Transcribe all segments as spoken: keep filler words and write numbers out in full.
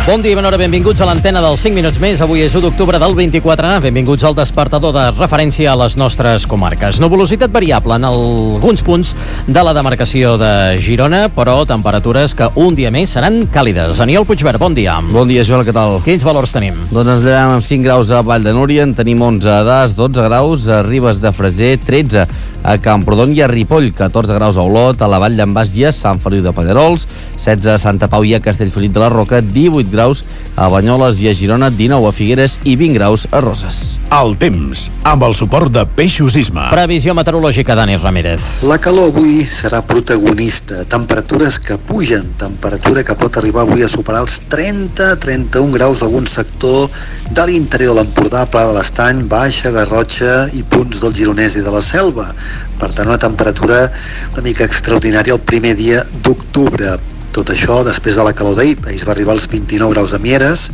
Bon dia i bona hora, benvinguts a l'antena dels cinc minuts més. Avui és u d'octubre del vint-i-quatre. Benvinguts al despertador de referència a les nostres comarques. Nuvolositat variable en alguns punts de la demarcació de Girona, però temperatures que un dia més seran càlides. Aniol Puigvert, bon dia. Bon dia, Joel, què tal? Quins valors tenim? Doncs ens llevem amb cinc graus a Vall de Núria, en tenim onze a Das, dotze graus a Ribes de Freser, tretze a Camprodon i a Ripoll, catorze graus a Olot, a la Vall d'en Bas i a Sant Feliu de Pallerols, setze a Santa Pau i a Castellfollit de la Roca, divuit graus a Banyoles i a Girona, dinou a Figueres i vint graus a Roses. El temps, amb el suport de Peixos Isma. Previsió meteorològica, Dani Ramírez. La calor avui serà protagonista. Temperatures que pugen, temperatura que pot arribar avui a superar els trenta a trenta-un graus a algun sector de l'interior de l'Empordà, Pla de l'Estany, Baixa, Garrotxa i punts del Gironès i de la Selva. Per tant, una temperatura una mica extraordinària el primer dia d'octubre. Tot això després de la calor d'ahir. Ahir es va arribar als vint-i-nou graus a Mieres,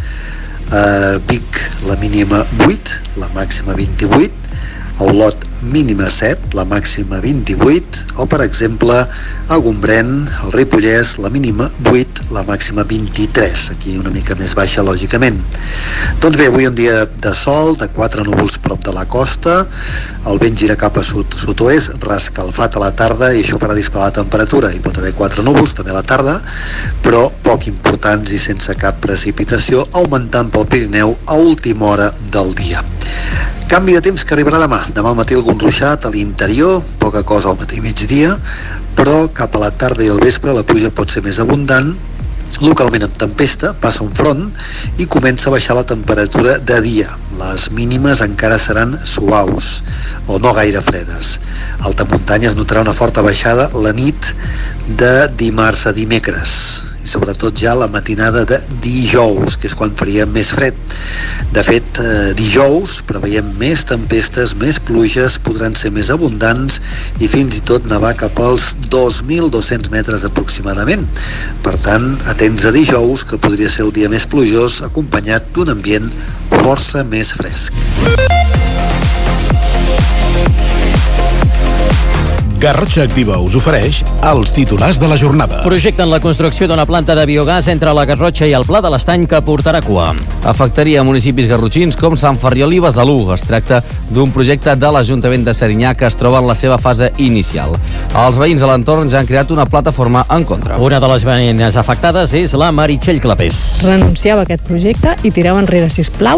a Vic la mínima vuit, la màxima vint-i-vuit, a Olot mínima set, la màxima vint-i-vuit, o per exemple a Gombrèn, al Ripollès, la mínima vuit, la màxima vint-i-tres, aquí una mica més baixa lògicament. Doncs bé, avui un dia de sol, de quatre núvols prop de la costa, el vent gira cap a sud, sud-oest, rescalfat a la tarda i això farà disparar la temperatura. Hi pot haver quatre núvols també a la tarda, però poc importants i sense cap precipitació, augmentant pel Pirineu a última hora del dia. Canvi de temps que arribarà demà. Demà al matí algun ruixat a l'interior, poca cosa al matí i migdia, però cap a la tarda i al vespre la pluja pot ser més abundant, localment amb tempesta, passa un front i comença a baixar la temperatura de dia. Les mínimes encara seran suaus o no gaire fredes. A alta muntanya es notarà una forta baixada la nit de dimarts a dimecres i sobretot ja la matinada de dijous, que és quan faria més fred. De fet, eh, dijous preveiem més tempestes, més pluges, podran ser més abundants i fins i tot nevar cap als dos mil dos-cents metres aproximadament. Per tant, atents a dijous, que podria ser el dia més plujós, acompanyat d'un ambient força més fresc. Garrotxa Activa us ofereix els titulars de la jornada. Projecten la construcció d'una planta de biogàs entre la Garrotxa i el Pla de l'Estany que portarà cua. Afectaria municipis garrotxins com Sant Ferriol i Besalú. Es tracta d'un projecte de l'Ajuntament de Serinyà que es troba en la seva fase inicial. Els veïns de l'entorn ja han creat una plataforma en contra. Una de les veïnes afectades és la Meritxell Clapés. Renuncieu a aquest projecte i tireu enrere, sisplau,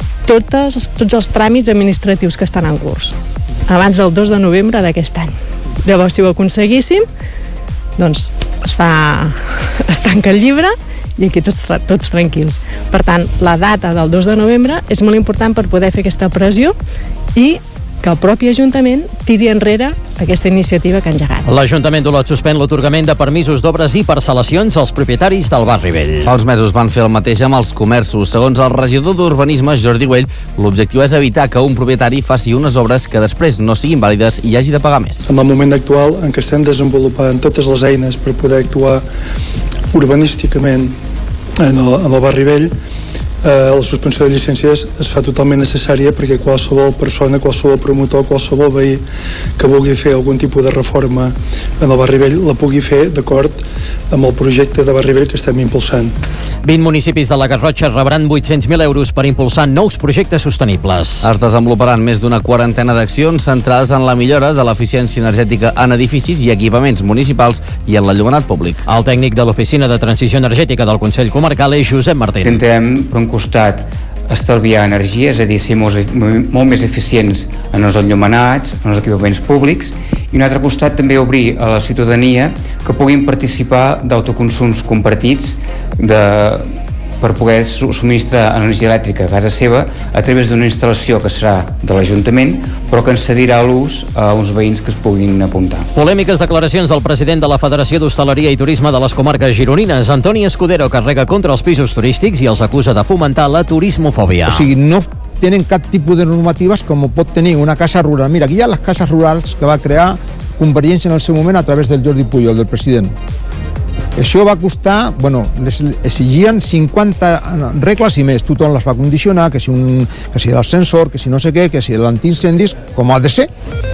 totes, tots els tràmits administratius que estan en curs abans del dos de novembre d'aquest any. Llavors, si ho aconseguíssim, doncs es fa... es tanca el llibre i aquí tots, tots tranquils. Per tant, la data del dos de novembre és molt important per poder fer aquesta pressió i que el propi Ajuntament tiri enrere aquesta iniciativa que ha engegat. L'Ajuntament d'Olot suspèn l'atorgament de permisos d'obres i parcel·lacions als propietaris del barri vell. Fa uns mesos van fer el mateix amb els comerços. Segons el regidor d'Urbanisme, Jordi Güell, l'objectiu és evitar que un propietari faci unes obres que després no siguin vàlides i hagi de pagar més. En el moment actual en què estem desenvolupant totes les eines per poder actuar urbanísticament en el, en el barri vell, Eh, la suspensió de llicències es fa totalment necessària perquè qualsevol persona, qualsevol promotor, qualsevol veí que vulgui fer algun tipus de reforma en el barri vell la pugui fer d'acord amb el projecte de barri vell que estem impulsant. vint municipis de la Garrotxa rebran vuit-cents mil euros per impulsar nous projectes sostenibles. Es desenvoluparan més d'una quarantena d'accions centrades en la millora de l'eficiència energètica en edificis i equipaments municipals i en l'enllumenat públic. El tècnic de l'Oficina de Transició Energètica del Consell Comarcal és Josep Martín. Intentem, per un costat, estalviar energia, és a dir, ser molt, molt més eficients en els enllumenats, en els equipaments públics, i un altre costat també obrir a la ciutadania que puguin participar d'autoconsums compartits de, per poder subministrar energia elèctrica a casa seva a través d'una instal·lació que serà de l'Ajuntament, però que en cedirà l'ús a uns veïns que es puguin apuntar. Polèmiques declaracions del president de la Federació d'Hostaleria i Turisme de les comarques gironines, Antoni Escudero, carrega contra els pisos turístics i els acusa de fomentar la turismofòbia. O sigui, no tenen cap tipus de normatives com pot tenir una casa rural. Mira, aquí hi ha les cases rurals que va crear Convergència en el seu moment a través del Jordi Pujol, del president. Això va costar, bueno, les exigien cinquanta regles i més, tothom les va condicionar, que si, un, que si l'ascensor, que si no sé què, que si l'antiincendis, com ha de ser.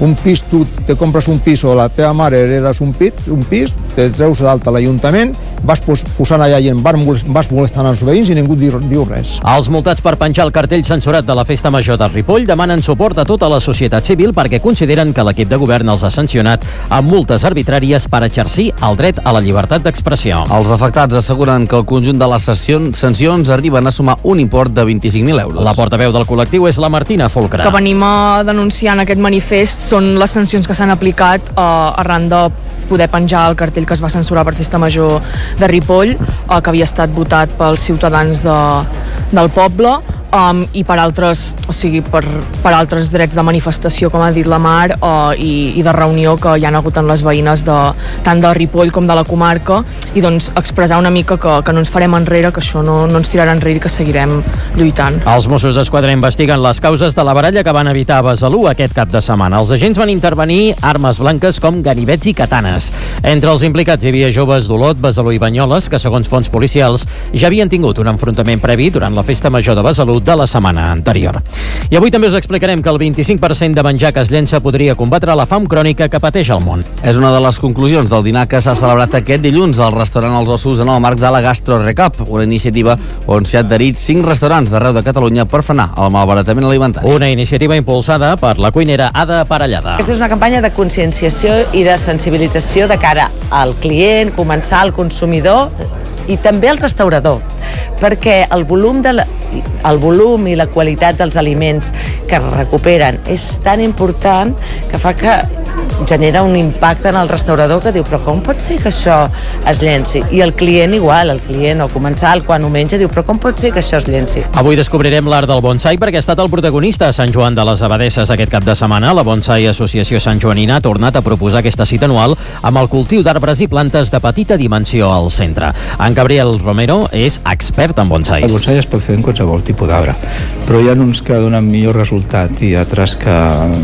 un pis, tu te compres un pis o la teva mare heredes un pis, un pis te treus d'alta a l'Ajuntament, vas pos posant allà i vas molestant els veïns i ningú diu, diu res. Els multats per penjar el cartell censurat de la Festa Major de Ripoll demanen suport a tota la societat civil perquè consideren que l'equip de govern els ha sancionat amb multes arbitràries per exercir el dret a la llibertat d'expressió. Els afectats asseguren que el conjunt de les sancions arriben a sumar un import de vint-i-cinc mil euros. La portaveu del col·lectiu és la Martina Folcra. Que venim a denunciar en aquest manifest són les sancions que s'han aplicat eh, arran de poder penjar el cartell que es va censurar per Festa Major de Ripoll, eh, que havia estat votat pels ciutadans de, del poble, um, i per altres, o sigui, per, per altres drets de manifestació, com ha dit la Mar, uh, i, i de reunió que hi ha hagut en les veïnes de, tant de Ripoll com de la comarca, i doncs expressar una mica que, que no ens farem enrere, que això no, no ens tirarà enrere i que seguirem lluitant. Els Mossos d'Esquadra investiguen les causes de la baralla que van evitar a Besalú aquest cap de setmana. Els agents van intervenir armes blanques com ganivets i katanes. Entre els implicats hi havia joves d'Olot, Besalú i Banyoles, que segons fonts policials ja havien tingut un enfrontament previ durant la Festa Major de Besalú de la setmana anterior. I avui també us explicarem que el vint-i-cinc per cent de menjar que es llença podria combatre la fam crònica que pateix el món. És una de les conclusions del dinar que s'ha celebrat aquest dilluns al restaurant Els Ossos en el marc de la Gastro Recap, una iniciativa on s'hi ha adherit cinc restaurants d'arreu de Catalunya per frenar el malbaratament alimentari. Una iniciativa impulsada per la cuinera Ada Parellada. Aquesta és una campanya de conscienciació i de sensibilització de cara al client, comensal, consumidor i també al restaurador, perquè el volum, de la, el volum i la qualitat dels aliments que es recuperen és tan important que fa que genera un impacte en el restaurador que diu, però com pot ser que això es llenci? I el client igual, el client o comensal quan ho menja diu, però com pot ser que això es llenci? Avui descobrirem l'art del bonsai perquè ha estat el protagonista a Sant Joan de les Abadesses aquest cap de setmana. La Bonsai Associació Sant Joanina ha tornat a proposar aquesta cita anual amb el cultiu d'arbres i plantes de petita dimensió al centre. En Gabriel Romero és expert en bonsais. El bonsai es pot fer en qualsevol tipus d'arbre, però hi ha uns que donen millor resultat i altres que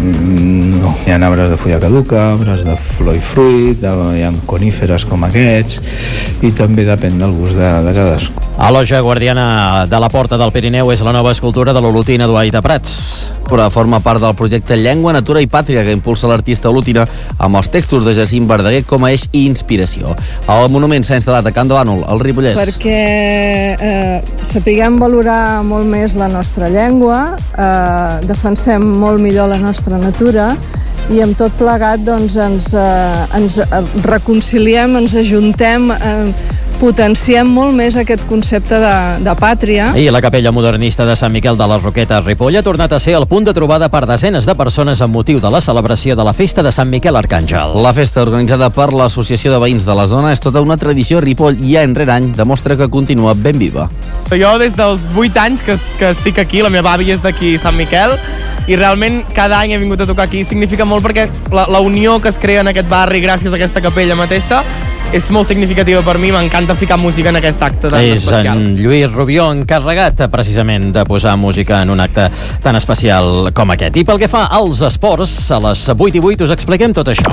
no. Hi ha arbres de fulla caduca, arbres de flor i fruit, hi ha coníferes com aquests, i també depèn del gust de, de cadascú. A l'Oja Guardiana de la Porta del Pirineu és la nova escultura de l'Olotina Duaita Prats. Però forma part del projecte Llengua, Natura i Pàtria que impulsa l'artista olotina amb els textos de Jacint Verdaguer com a eix i inspiració. El monument s'ha instal·lat a Can de Bànol, al Ripollès. Perquè eh, sapiguem valorar molt més la nostra llengua, eh, defensem molt millor la nostra natura i amb tot plegat doncs, ens, eh, ens reconciliem, ens ajuntem, eh, potenciem molt més aquest concepte de, de pàtria. I la capella modernista de Sant Miquel de les Roquetes Ripoll ha tornat a ser el punt de trobada per desenes de persones amb motiu de la celebració de la festa de Sant Miquel Arcàngel. La festa organitzada per l'Associació de Veïns de la zona és tota una tradició a Ripoll i any rere any demostra que continua ben viva. Jo des dels vuit anys que, que estic aquí, la meva àvia és d'aquí Sant Miquel, i realment cada any he vingut a tocar aquí. Significa molt perquè la, la unió que es crea en aquest barri gràcies a aquesta capella mateixa és molt significativa per mi, m'encanta ficar música en aquest acte tan és especial. És en Lluís Rubió, encarregat precisament de posar música en un acte tan especial com aquest. I pel que fa als esports, a les vuit i vuit us expliquem tot això.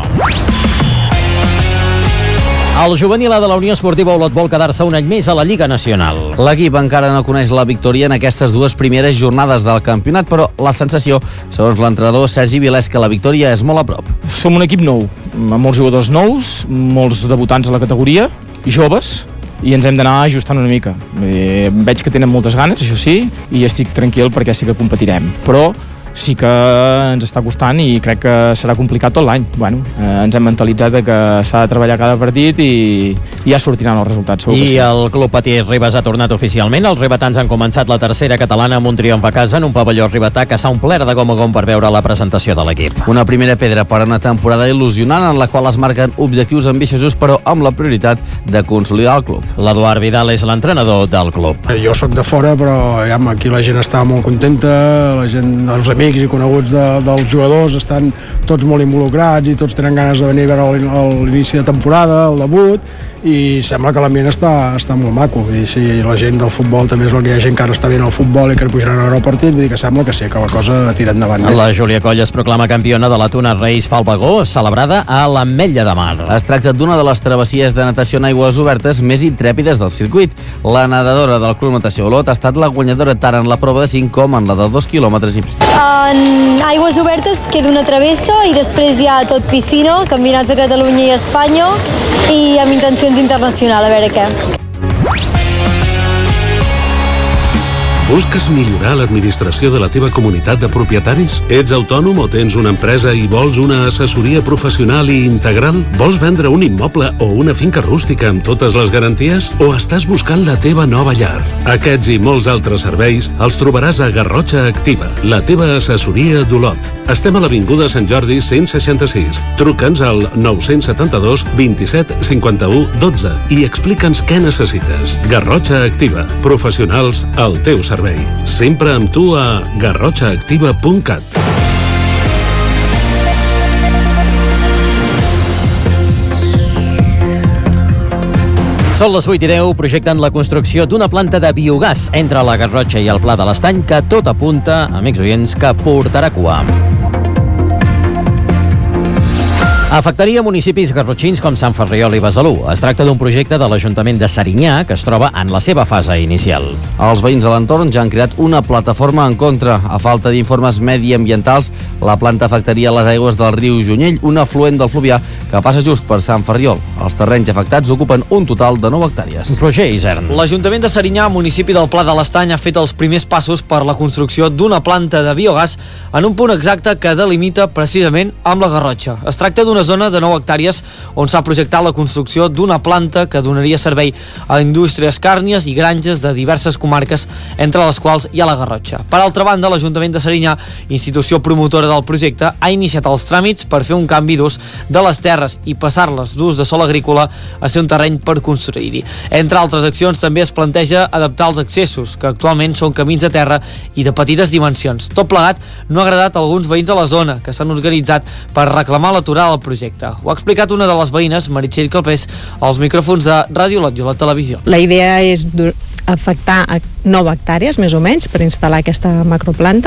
El juvenil A de la Unió Esportiva Olot vol quedar-se un any més a la Lliga Nacional. L'equip encara no coneix la victòria en aquestes dues primeres jornades del campionat, però la sensació, segons l'entrenador Sergi Vilà, és que la victòria és molt a prop. Som un equip nou, amb molts jugadors nous, molts debutants a la categoria, joves, i ens hem d'anar ajustant una mica. Eh, veig que tenen moltes ganes, això sí, i estic tranquil perquè sí que competirem, però sí que ens està costant i crec que serà complicat tot l'any. Bueno, eh, ens hem mentalitzat que s'ha de treballar cada partit i, i ja sortiran els resultats. I sí. El Club Patí Ribes ha tornat oficialment. Els ribetans han començat la tercera catalana amb un triomf a casa en un pavelló ribetà que s'ha omplert de gom a gom per veure la presentació de l'equip. Una primera pedra per a una temporada il·lusionant en la qual es marquen objectius ambiciosos però amb la prioritat de consolidar el club. L'Eduard Vidal és l'entrenador del club. Jo sóc de fora però ja, aquí la gent està molt contenta, la gent, els amics i coneguts de, dels jugadors estan tots molt involucrats i tots tenen ganes de venir a veure l'inici de temporada, el debut, i sembla que l'ambient està, està molt maco. Vull dir, si la gent del futbol també és el que hi ha gent que ara està veient el futbol i que pujaran a veure el partit, vull dir que sembla que sí, que la cosa tira endavant. La Júlia Coll es proclama campiona de la Tuna Reis Falpagó, celebrada a l'Ametlla de Mar. Es tracta d'una de les travessies de natació en aigües obertes més intrèpides del circuit. La nedadora del Club Natació Olot ha estat la guanyadora tant en la prova de cinc com en la de dos quilòmetres i mig. En aigües obertes queda una travessa i després hi ha tot piscina, campionats de Catalunya i Espanya i amb intencions internacionals, a veure què. Busques millorar l'administració de la teva comunitat de propietaris? Ets autònom o tens una empresa i vols una assessoria professional i integral? Vols vendre un immoble o una finca rústica amb totes les garanties? O estàs buscant la teva nova llar? Aquests i molts altres serveis els trobaràs a Garrotxa Activa, la teva assessoria d'Olot. Estem a l'Avinguda Sant Jordi cent seixanta-sis. Truca'ns al nou set dos, vint-i-set, cinquanta-u, dotze i explica'ns què necessites. Garrotxa Activa, professionals al teu servei. Sempre amb tu a garrotxa activa punt cat. Són les vuit i deu, projecten la construcció d'una planta de biogàs entre la Garrotxa i el Pla de l'Estany que tot apunta, amics oients, que portarà cua. Afectaria municipis garrotxins com Sant Ferriol i Besalú. Es tracta d'un projecte de l'Ajuntament de Serinyà que es troba en la seva fase inicial. Els veïns de l'entorn ja han creat una plataforma en contra. A falta d'informes mediambientals, la planta afectaria les aigües del riu Junyell, un afluent del Fluvià que passa just per Sant Ferriol. Els terrenys afectats ocupen un total de nou hectàrees. Roger Isern. L'Ajuntament de Serinyà, municipi del Pla de l'Estany, ha fet els primers passos per la construcció d'una planta de biogàs en un punt exacte que delimita precisament amb la Garrotxa. Es tracta d'una zona de nou hectàrees on s'ha projectat la construcció d'una planta que donaria servei a indústries càrnies i granges de diverses comarques, entre les quals hi ha la Garrotxa. Per altra banda, l'Ajuntament de Serinyà, institució promotora del projecte, ha iniciat els tràmits per fer un canvi d'ús de les terres i passar-les d'ús de sòl agrícola a ser un terreny per construir-hi. Entre altres accions, també es planteja adaptar els accessos, que actualment són camins de terra i de petites dimensions. Tot plegat no ha agradat a alguns veïns de la zona, que s'han organitzat per reclamar l'aturada del projecte. Ho ha explicat una de les veïnes, Meritxell Calpés, als micròfons de Ràdio Olot i Olot Televisió. La idea és afectar a nou hectàrees, més o menys, per instal·lar aquesta macroplanta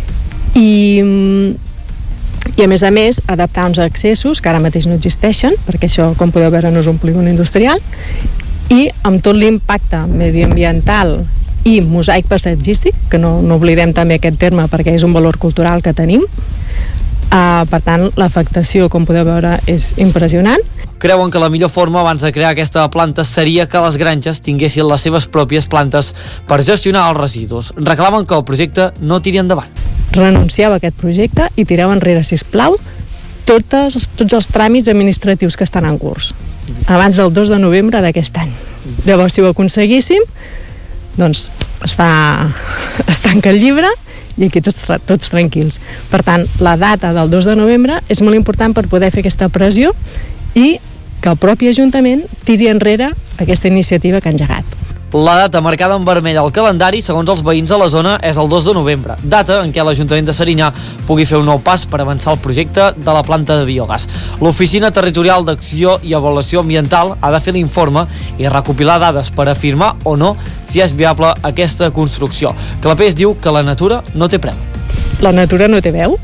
i, i a més a més adaptar uns accessos que ara mateix no existeixen, perquè això, com podeu veure, no és un polígon industrial, i amb tot l'impacte mediambiental i mosaic paisatgístic, que no, no oblidem també aquest terme perquè és un valor cultural que tenim. Uh, per tant, l'afectació, com podeu veure, és impressionant. Creuen que la millor forma abans de crear aquesta planta seria que les granges tinguessin les seves pròpies plantes per gestionar els residus. Reclamen que el projecte no tiri endavant. Renuncieu a aquest projecte i tireu enrere, sisplau, totes, tots els tràmits administratius que estan en curs abans del dos de novembre d'aquest any. Llavors, si ho aconseguíssim, doncs es fa es tanca el llibre i aquí tots, tots tranquils. Per tant, la data del dos de novembre és molt important per poder fer aquesta pressió i que el propi Ajuntament tiri enrere aquesta iniciativa que ha engegat. La data marcada en vermell al calendari, segons els veïns de la zona, és el dos de novembre, data en què l'Ajuntament de Serinyà pugui fer un nou pas per avançar el projecte de la planta de biogàs. L'Oficina Territorial d'Acció i Avaluació Ambiental ha de fer l'informe i recopilar dades per afirmar o no si és viable aquesta construcció. Clapés diu que la natura no té preu. La natura no té veu.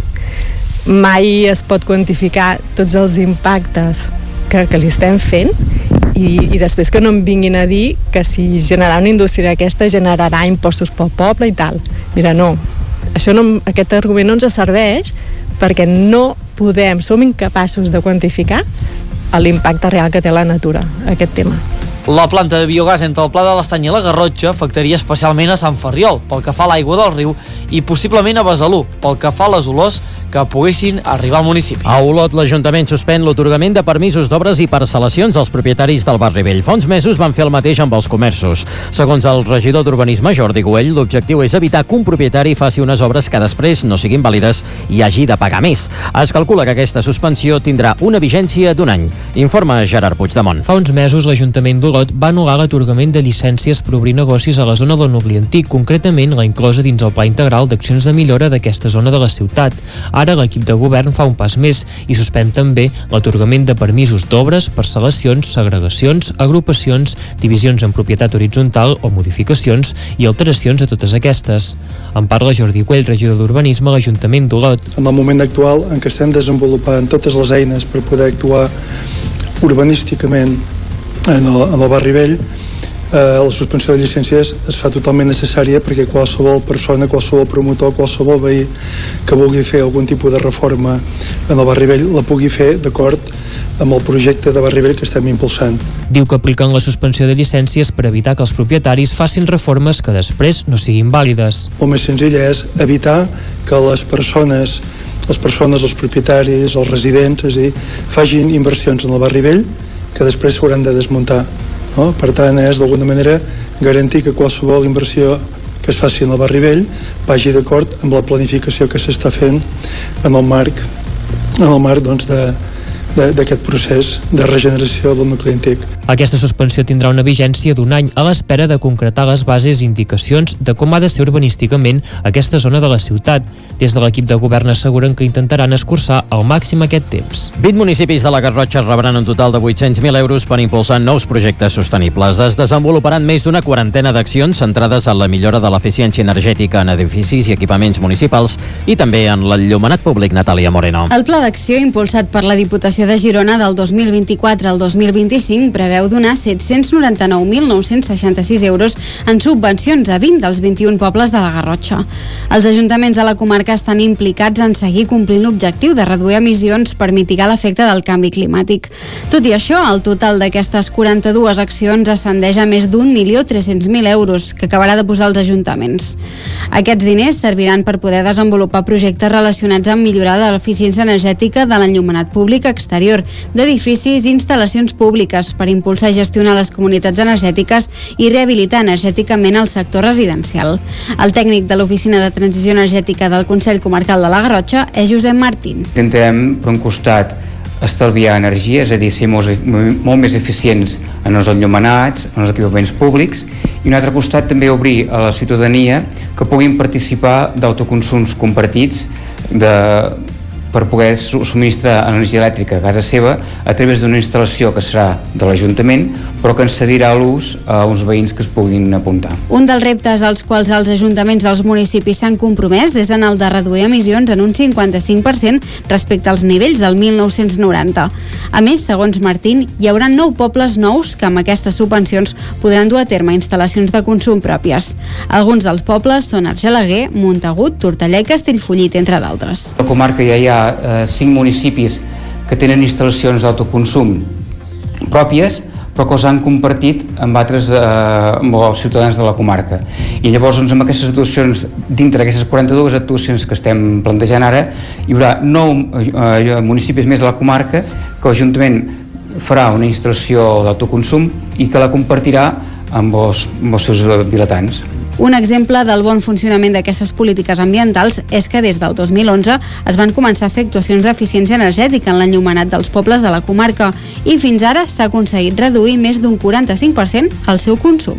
Mai es pot quantificar tots els impactes que, que li estem fent i, i després que no em vinguin a dir que si generar una indústria aquesta generarà impostos pel poble i tal. Mira, no. Això no, aquest argument no ens serveix perquè no podem, som incapaços de quantificar l'impacte real que té la natura, aquest tema. La planta de biogàs entre el Pla de l'Estany i la Garrotxa afectaria especialment a Sant Ferriol, pel que fa a l'aigua del riu, i possiblement a Besalú, pel que fa a les olors que poguessin arribar al municipi. A Olot, l'Ajuntament suspèn l'atorgament de permisos d'obres i parcel·lacions als propietaris del barri vell. Fa uns mesos van fer el mateix amb els comerços. Segons el regidor d'Urbanisme, Jordi Güell, l'objectiu és evitar que un propietari faci unes obres que després no siguin vàlides i hagi de pagar més. Es calcula que aquesta suspensió tindrà una vigència d'un any. Informa Gerard Puigdemont. Fa uns mesos, l'Ajuntament d'Olot va anul·lar l'atorgament de llicències per obrir negocis a la zona del nucli antic, concretament la inclosa dins el Pla Integral d'Accions de Millora d'aquesta zona de la ciutat. Ara l'equip de govern fa un pas més i suspèn també l'atorgament de permisos d'obres, parcel·lacions, segregacions, agrupacions, divisions en propietat horitzontal o modificacions i alteracions a totes aquestes. En parla Jordi Güell, regidor d'Urbanisme a l'Ajuntament d'Olot. En el moment actual en què estem desenvolupant totes les eines per poder actuar urbanísticament en el, en el barri vell, eh, la suspensió de llicències es fa totalment necessària perquè qualsevol persona, qualsevol promotor, qualsevol veí que vulgui fer algun tipus de reforma en el Barri Vell la pugui fer d'acord amb el projecte de Barri Vell que estem impulsant. Diu que apliquen la suspensió de llicències per evitar que els propietaris facin reformes que després no siguin vàlides. El més senzill és evitar que les persones les persones, els propietaris, els residents, és a dir, facin inversions en el Barri Vell que després s'hauran de desmuntar. No? Per tant, és d'alguna manera garantir que qualsevol inversió que es faci en el Barri Vell vagi d'acord amb la planificació que s'està fent en el marc, en el marc doncs, de, d'aquest procés de regeneració del nucli antic. Aquesta suspensió tindrà una vigència d'un any a l'espera de concretar les bases i indicacions de com ha de ser urbanísticament aquesta zona de la ciutat. Des de l'equip de govern asseguren que intentaran escurçar al màxim aquest temps. vint municipis de la Garrotxa rebran un total de vuit-cents mil euros per impulsar nous projectes sostenibles. Es desenvoluparan més d'una quarantena d'accions centrades en la millora de l'eficiència energètica en edificis i equipaments municipals i també en l'enllumenat públic. Natàlia Moreno. El pla d'acció impulsat per la Diputació de Girona del dos mil vint-i-quatre al dos mil vint-i-cinc preveu donar set-cents noranta-nou mil nou-cents seixanta-sis euros en subvencions a vint dels vint-i-un pobles de la Garrotxa. Els ajuntaments de la comarca estan implicats en seguir complint l'objectiu de reduir emissions per mitigar l'efecte del canvi climàtic. Tot i això, el total d'aquestes quaranta-dues accions ascendeix a més d'un milió tres-cents mil euros que acabarà de posar els ajuntaments. Aquests diners serviran per poder desenvolupar projectes relacionats amb millorar l'eficiència energètica de l'enllumenat públic exterior, d'edificis i instal·lacions públiques per impulsar i gestionar les comunitats energètiques i rehabilitar energèticament el sector residencial. El tècnic de l'Oficina de Transició Energètica del Consell Comarcal de la Garrotxa és Josep Martín. Intentem, per un costat, estalviar energia, és a dir, ser molt, molt més eficients en els enllumenats, en els equipaments públics, i un altre costat també obrir a la ciutadania que puguin participar d'autoconsums compartits de per poder subministrar energia elèctrica a casa seva a través d'una instal·lació que serà de l'Ajuntament, però que ens cedirà l'ús a uns veïns que es puguin apuntar. Un dels reptes als quals els ajuntaments dels municipis s'han compromès és en el de reduir emissions en un cinquanta-cinc per cent respecte als nivells del mil nou-cents noranta. A més, segons Martín, hi haurà nou pobles nous que amb aquestes subvencions podran dur a terme instal·lacions de consum pròpies. Alguns dels pobles són Argelaguer, Montagut, Tortellà i Castellfollit, entre d'altres. A la comarca ja hi ha eh, cinc municipis que tenen instal·lacions d'autoconsum pròpies, però que els han compartit amb altres eh, amb els ciutadans de la comarca. I llavors, doncs, amb aquestes actuacions, dintre d'aquestes quaranta-dues actuacions que estem plantejant ara, hi haurà nou eh, municipis més de la comarca que l'Ajuntament farà una instal·lació d'autoconsum i que la compartirà amb els, amb els seus vilatans. Un exemple del bon funcionament d'aquestes polítiques ambientals és que des del dos mil onze es van començar a fer actuacions d'eficiència energètica en l'enllumenat dels pobles de la comarca i fins ara s'ha aconseguit reduir més d'un quaranta-cinc per cent el seu consum.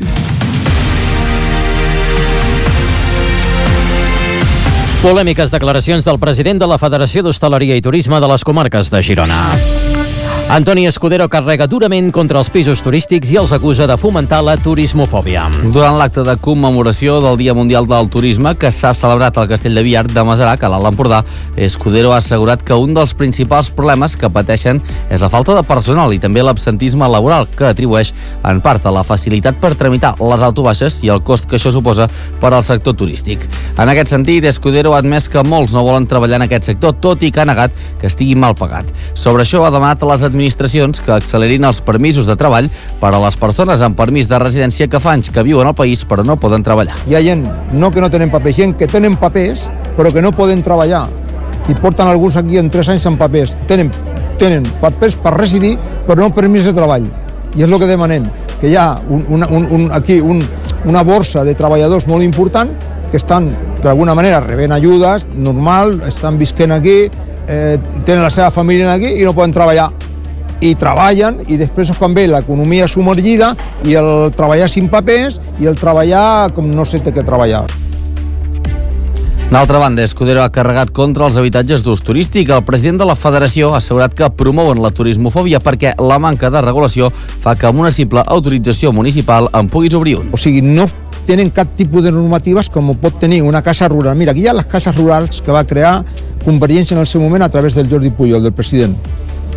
Polèmiques declaracions del president de la Federació d'Hostaleria i Turisme de les Comarques de Girona. Antoni Escudero carrega durament contra els pisos turístics i els acusa de fomentar la turismofòbia. Durant l'acte de commemoració del Dia Mundial del Turisme que s'ha celebrat al Castell de Viar de Masarac, a l'Alt Empordà, Escudero ha assegurat que un dels principals problemes que pateixen és la falta de personal i també l'absentisme laboral, que atribueix en part a la facilitat per tramitar les autobaixes i el cost que això suposa per al sector turístic. En aquest sentit, Escudero ha admès que molts no volen treballar en aquest sector, tot i que ha negat que estigui mal pagat. Sobre això ha demanat a les administracions que accelerin els permisos de treball per a les persones amb permís de residència que fa anys que viuen al país però no poden treballar. Hi ha gent, no que no tenen papers, gent que tenen papers però que no poden treballar i porten alguns aquí en tres anys amb papers. Tenen, tenen papers per residir però no permís de treball. I és el que demanem, que hi ha un, un, un, un, aquí un, una borsa de treballadors molt important que estan d'alguna manera rebent ajudes, normal, estan visquent aquí, eh, tenen la seva família aquí i no poden treballar. I treballen i després quan ve l'economia submergida i el treballar sin papers i el treballar com no sé què treballar. D'altra banda, Escudero ha carregat contra els habitatges d'ús turístic. El president de la Federació ha assegurat que promouen la turismofòbia perquè la manca de regulació fa que amb una simple autorització municipal en puguis obrir un. O sigui, no tenen cap tipus de normatives com pot tenir una casa rural. Mira, aquí hi ha les cases rurals que va crear Convergència en el seu moment a través del Jordi Pujol, del president.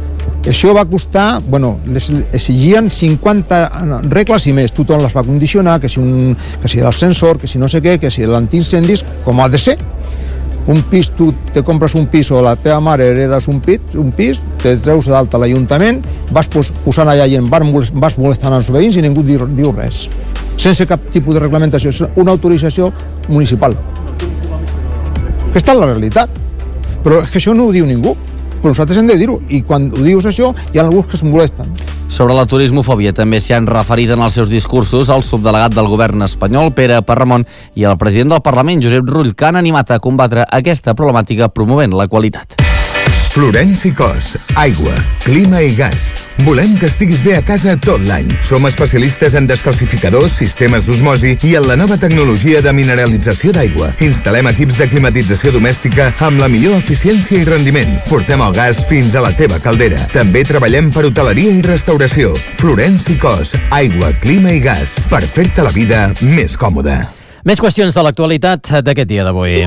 Això va costar, bueno, les exigien cinquanta regles i més, tothom les va condicionar, que si, un, que si l'ascensor, que si no sé què, que si l'antiincendis, com ha de ser. Un pis, tu te compres un pis o la teva mare heredes un pis, un pis te treus d'alta a l'Ajuntament, vas pos, posant allà gent, vas molestant els veïns i ningú diu, diu res. Sense cap tipus de reglamentació, és una autorització municipal. Aquesta és la realitat. Però és que això no ho diu ningú. Però nosaltres hem de dir-ho, i quan ho dius això hi ha alguns que es molesten. Sobre la turismofòbia també s'hi han referit en els seus discursos el subdelegat del govern espanyol, Pere Parramon, i el president del Parlament, Josep Rull, que han animat a combatre aquesta problemàtica promovent la qualitat. Florenci Cos, aigua, clima i gas. Volem que estiguis bé a casa tot l'any. Som especialistes en descalcificadors, sistemes d'osmosi i en la nova tecnologia de mineralització d'aigua. Instal·lem equips de climatització domèstica amb la millor eficiència i rendiment. Portem el gas fins a la teva caldera. També treballem per hoteleria i restauració. Florenci Cos, aigua, clima i gas. Per fer-te la vida més còmoda. Més qüestions de l'actualitat d'aquest dia d'avui.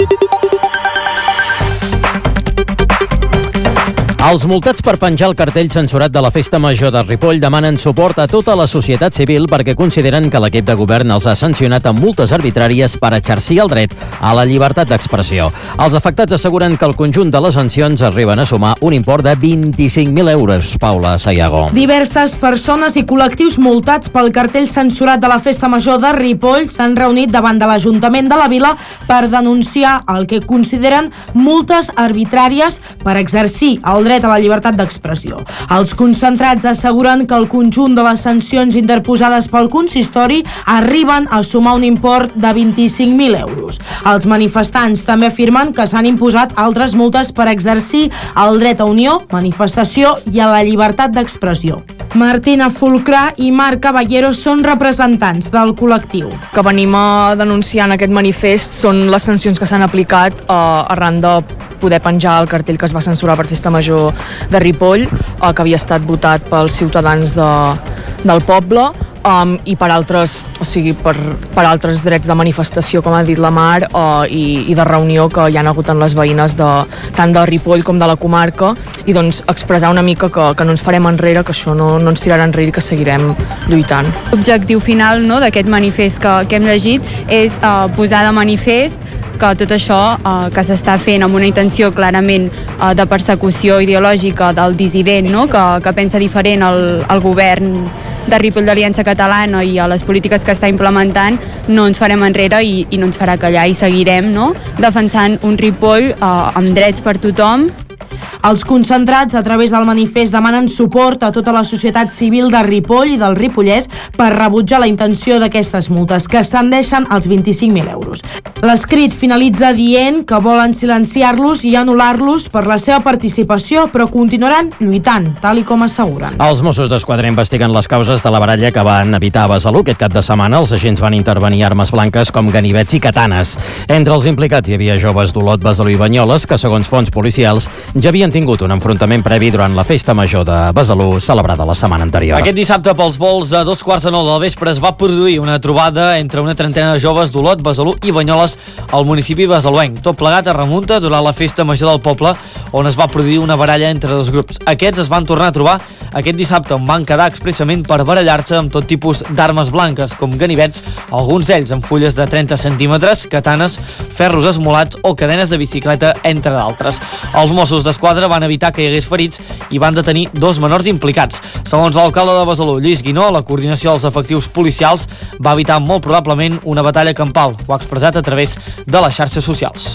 Els multats per penjar el cartell censurat de la Festa Major de Ripoll demanen suport a tota la societat civil perquè consideren que l'equip de govern els ha sancionat amb multes arbitràries per exercir el dret a la llibertat d'expressió. Els afectats asseguren que el conjunt de les sancions arriben a sumar un import de vint-i-cinc mil euros. Paula Sayago. Diverses persones i col·lectius multats pel cartell censurat de la Festa Major de Ripoll s'han reunit davant de l'Ajuntament de la Vila per denunciar el que consideren multes arbitràries per exercir el dret a la llibertat d'expressió. Els concentrats asseguren que el conjunt de les sancions interposades pel consistori arriben a sumar un import de vint-i-cinc mil euros. Els manifestants també afirmen que s'han imposat altres multes per exercir el dret a unió, manifestació i a la llibertat d'expressió. Martina Fulcrà i Marc Caballero són representants del col·lectiu. Que venim a denunciar en aquest manifest són les sancions que s'han aplicat eh, arran de poder penjar el cartell que es va censurar per Festa Major de Ripoll, eh, que havia estat votat pels ciutadans de, del poble, um, i per altres, o sigui, per, per altres drets de manifestació, com ha dit la Mar, uh, i, i de reunió que hi ha hagut en les veïnes de, tant de Ripoll com de la comarca, i doncs expressar una mica que, que no ens farem enrere, que això no, no ens tirarà enrere i que seguirem lluitant. L'objectiu final, no, d'aquest manifest que, que hem llegit és uh, posar de manifest que tot això eh, que s'està fent amb una intenció clarament eh, de persecució ideològica del dissident, no? que, que pensa diferent al, al govern de Ripoll d'Aliança Catalana i a les polítiques que està implementant, no ens farem enrere i, i no ens farà callar, i seguirem, no? defensant un Ripoll eh, amb drets per tothom. Els concentrats, a través del manifest, demanen suport a tota la societat civil de Ripoll i del Ripollès per rebutjar la intenció d'aquestes multes, que s'endeixen als vint-i-cinc mil euros. L'escrit finalitza dient que volen silenciar-los i anul·lar-los per la seva participació, però continuaran lluitant, tal i com asseguren. Els Mossos d'Esquadra investiguen les causes de la baralla que van evitar a Besalú. Aquest cap de setmana els agents van intervenir armes blanques com ganivets i katanes. Entre els implicats hi havia joves d'Olot, Besalú i Banyoles que, segons fonts policials, ja havien tingut un enfrontament previ durant la Festa Major de Besalú, celebrada la setmana anterior. Aquest dissabte, pels vols a dos quarts de nou del vespre, es va produir una trobada entre una trentena de joves d'Olot, Besalú i Banyoles al municipi besaluenc. Tot plegat es remunta durant la Festa Major del poble, on es va produir una baralla entre dos grups. Aquests es van tornar a trobar aquest dissabte, on van quedar expressament per barallar-se amb tot tipus d'armes blanques, com ganivets, alguns d'ells amb fulles de trenta centímetres, katanes, ferros esmolats o cadenes de bicicleta, entre d'altres. Els Mossos d'Esquadra van evitar que hi hagués ferits i van detenir dos menors implicats. Segons l'alcalde de Besalú, Lluís Guinó, la coordinació dels efectius policials va evitar molt probablement una batalla campal. Ho ha expressat a través de les xarxes socials.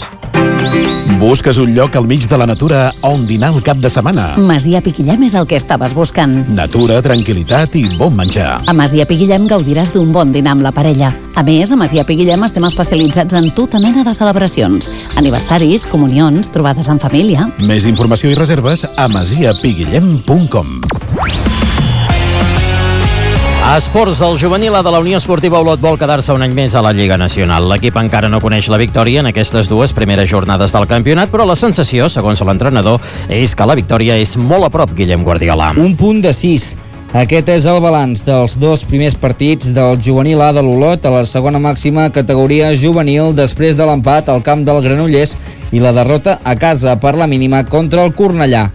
Busques un lloc al mig de la natura on dinar el cap de setmana? Masia Piquillem és el que estaves buscant. Natura, tranquil·litat i bon menjar. A Masia Piquillem gaudiràs d'un bon dinar amb la parella. A més, a Masia Piquillem estem especialitzats en tota mena de celebracions. Aniversaris, comunions, trobades en família. Més informació i reserves a masia piguillem punt com. A esports, el juvenil A de la Unió Esportiva Olot vol quedar-se un any més a la Lliga Nacional. L'equip encara no coneix la victòria en aquestes dues primeres jornades del campionat, però la sensació, segons l'entrenador, és que la victòria és molt a prop, Guillem Guardiola. Un punt de sis. Aquest és el balanç dels dos primers partits del juvenil A de l'Olot a la segona màxima categoria juvenil després de l'empat al camp del Granollers i la derrota a casa per la mínima contra el Cornellà.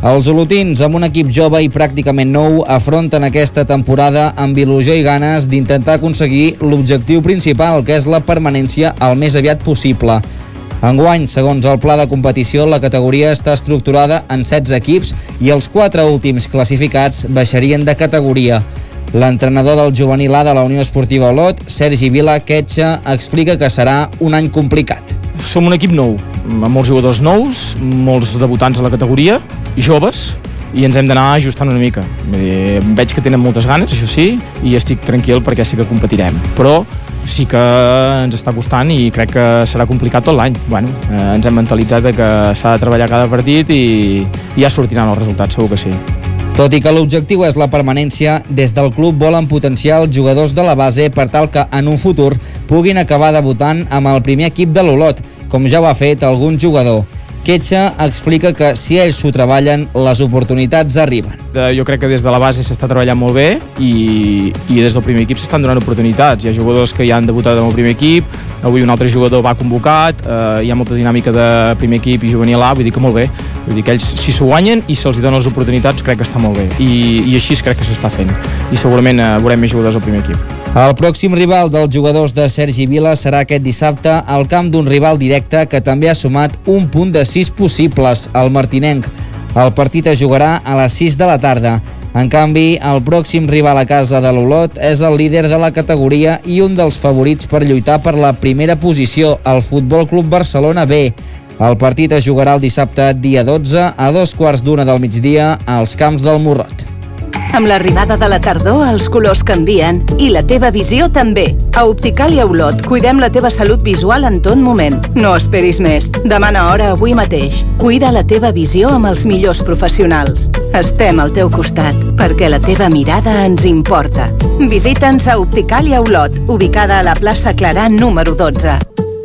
Els olotins, amb un equip jove i pràcticament nou, afronten aquesta temporada amb il·lusió i ganes d'intentar aconseguir l'objectiu principal, que és la permanència el més aviat possible. Enguany, segons el pla de competició, la categoria està estructurada en setze equips i els quatre últims classificats baixarien de categoria. L'entrenador del juvenil A de la Unió Esportiva Olot, Sergi Vila Quetxa, explica que serà un any complicat. Som un equip nou, amb molts jugadors nous, molts debutants a la categoria, joves, i ens hem d'anar ajustant una mica. Veig que tenen moltes ganes, això sí, i estic tranquil perquè sí que competirem. Però sí que ens està costant i crec que serà complicat tot l'any. Bueno, eh, ens hem mentalitzat que s'ha de treballar cada partit i, i ja sortiran els resultats, segur que sí. Tot i que l'objectiu és la permanència, des del club volen potenciar els jugadors de la base per tal que en un futur puguin acabar debutant amb el primer equip de l'Olot, com ja ho ha fet algun jugador. Quetxa explica que si ells s'ho treballen, les oportunitats arriben. Jo crec que des de la base s'està treballant molt bé i, i des del primer equip s'estan donant oportunitats. Hi ha jugadors que ja han debutat amb el primer equip, avui un altre jugador va convocat, eh, hi ha molta dinàmica de primer equip i juvenil A, vull dir que molt bé. Vull dir que ells si s'ho guanyen i se'ls donen les oportunitats crec que està molt bé. I, i així crec que s'està fent. I segurament eh, veurem més jugadors al primer equip. El pròxim rival dels jugadors de Sergi Vila serà aquest dissabte al camp d'un rival directe que també ha sumat un punt de sis possibles, el martinenc. El partit es jugarà a les sis de la tarda. En canvi, el pròxim rival a casa de l'Olot és el líder de la categoria i un dels favorits per lluitar per la primera posició, el Futbol Club Barcelona B. El partit es jugarà el dissabte dia dotze a dos quarts d'una del migdia als camps del Morrot. Amb l'arribada de la tardor, els colors canvien i la teva visió també. A Opticàlia Olot cuidem la teva salut visual en tot moment. No esperis més. Demana hora avui mateix. Cuida la teva visió amb els millors professionals. Estem al teu costat, perquè la teva mirada ens importa. Visita'ns a Opticàlia Olot, ubicada a la plaça Clarà número dotze.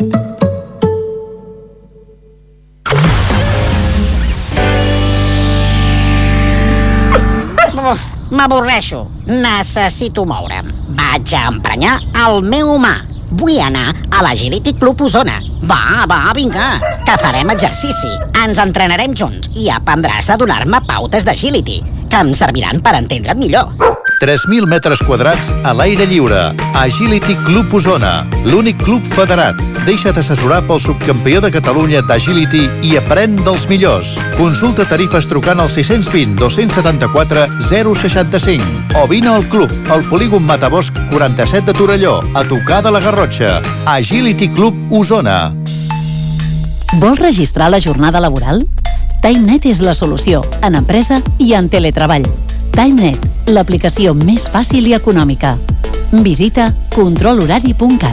M'avorreixo. Necessito moure'm. Vaig a emprenyar el meu humà. Vull anar a l'Agility Club Osona. Va, va, vinga, que farem exercici. Ens entrenarem junts i aprendràs a donar-me pautes d'agility, que em serviran per entendre't millor. tres mil metres quadrats a l'aire lliure. Agility Club Osona, l'únic club federat. Deixa't assessorar pel subcampió de Catalunya d'Agility i aprèn dels millors. Consulta tarifes trucant al sis vint, dos setanta-quatre, zero seixanta-cinc o vine al club, al polígon Matabosc quaranta-set de Torelló, a tocar de la Garrotxa. Agility Club Osona. Vols registrar la jornada laboral? TimeNet és la solució, en empresa i en teletreball. TimeNet, l'aplicació més fàcil i econòmica. Visita control horari punt cat.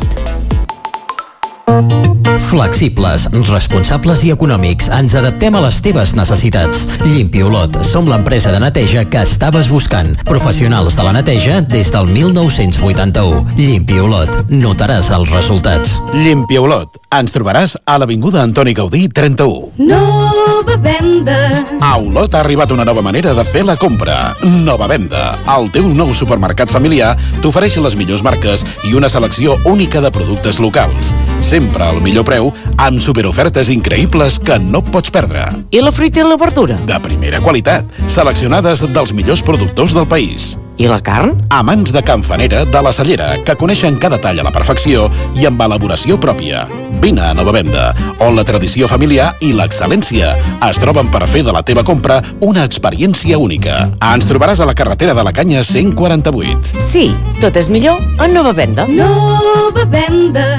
Flexibles, responsables i econòmics. Ens adaptem a les teves necessitats. Llimpi Olot. Som l'empresa de neteja que estaves buscant. Professionals de la neteja des del mil nou-cents vuitanta-u. Llimpi Olot. Notaràs els resultats. Llimpi Olot. Ens trobaràs a l'Avinguda Antoni Gaudí trenta-u. Nova venda. A Olot ha arribat una nova manera de fer la compra. Nova venda. El teu nou supermercat familiar t'ofereix les millors marques i una selecció única de productes locals. Sempre al millor preu, amb superofertes increïbles que no pots perdre. I la fruita i la verdura? De primera qualitat, seleccionades dels millors productors del país. I la carn? A mans de Can Fanera de la Cellera, que coneixen cada tall a la perfecció i amb elaboració pròpia. Vine a Nova Venda, on la tradició familiar i l'excel·lència es troben per fer de la teva compra una experiència única. Ens trobaràs a la carretera de la Canya cent quaranta-vuit. Sí, tot és millor a Nova Venda. Nova Venda.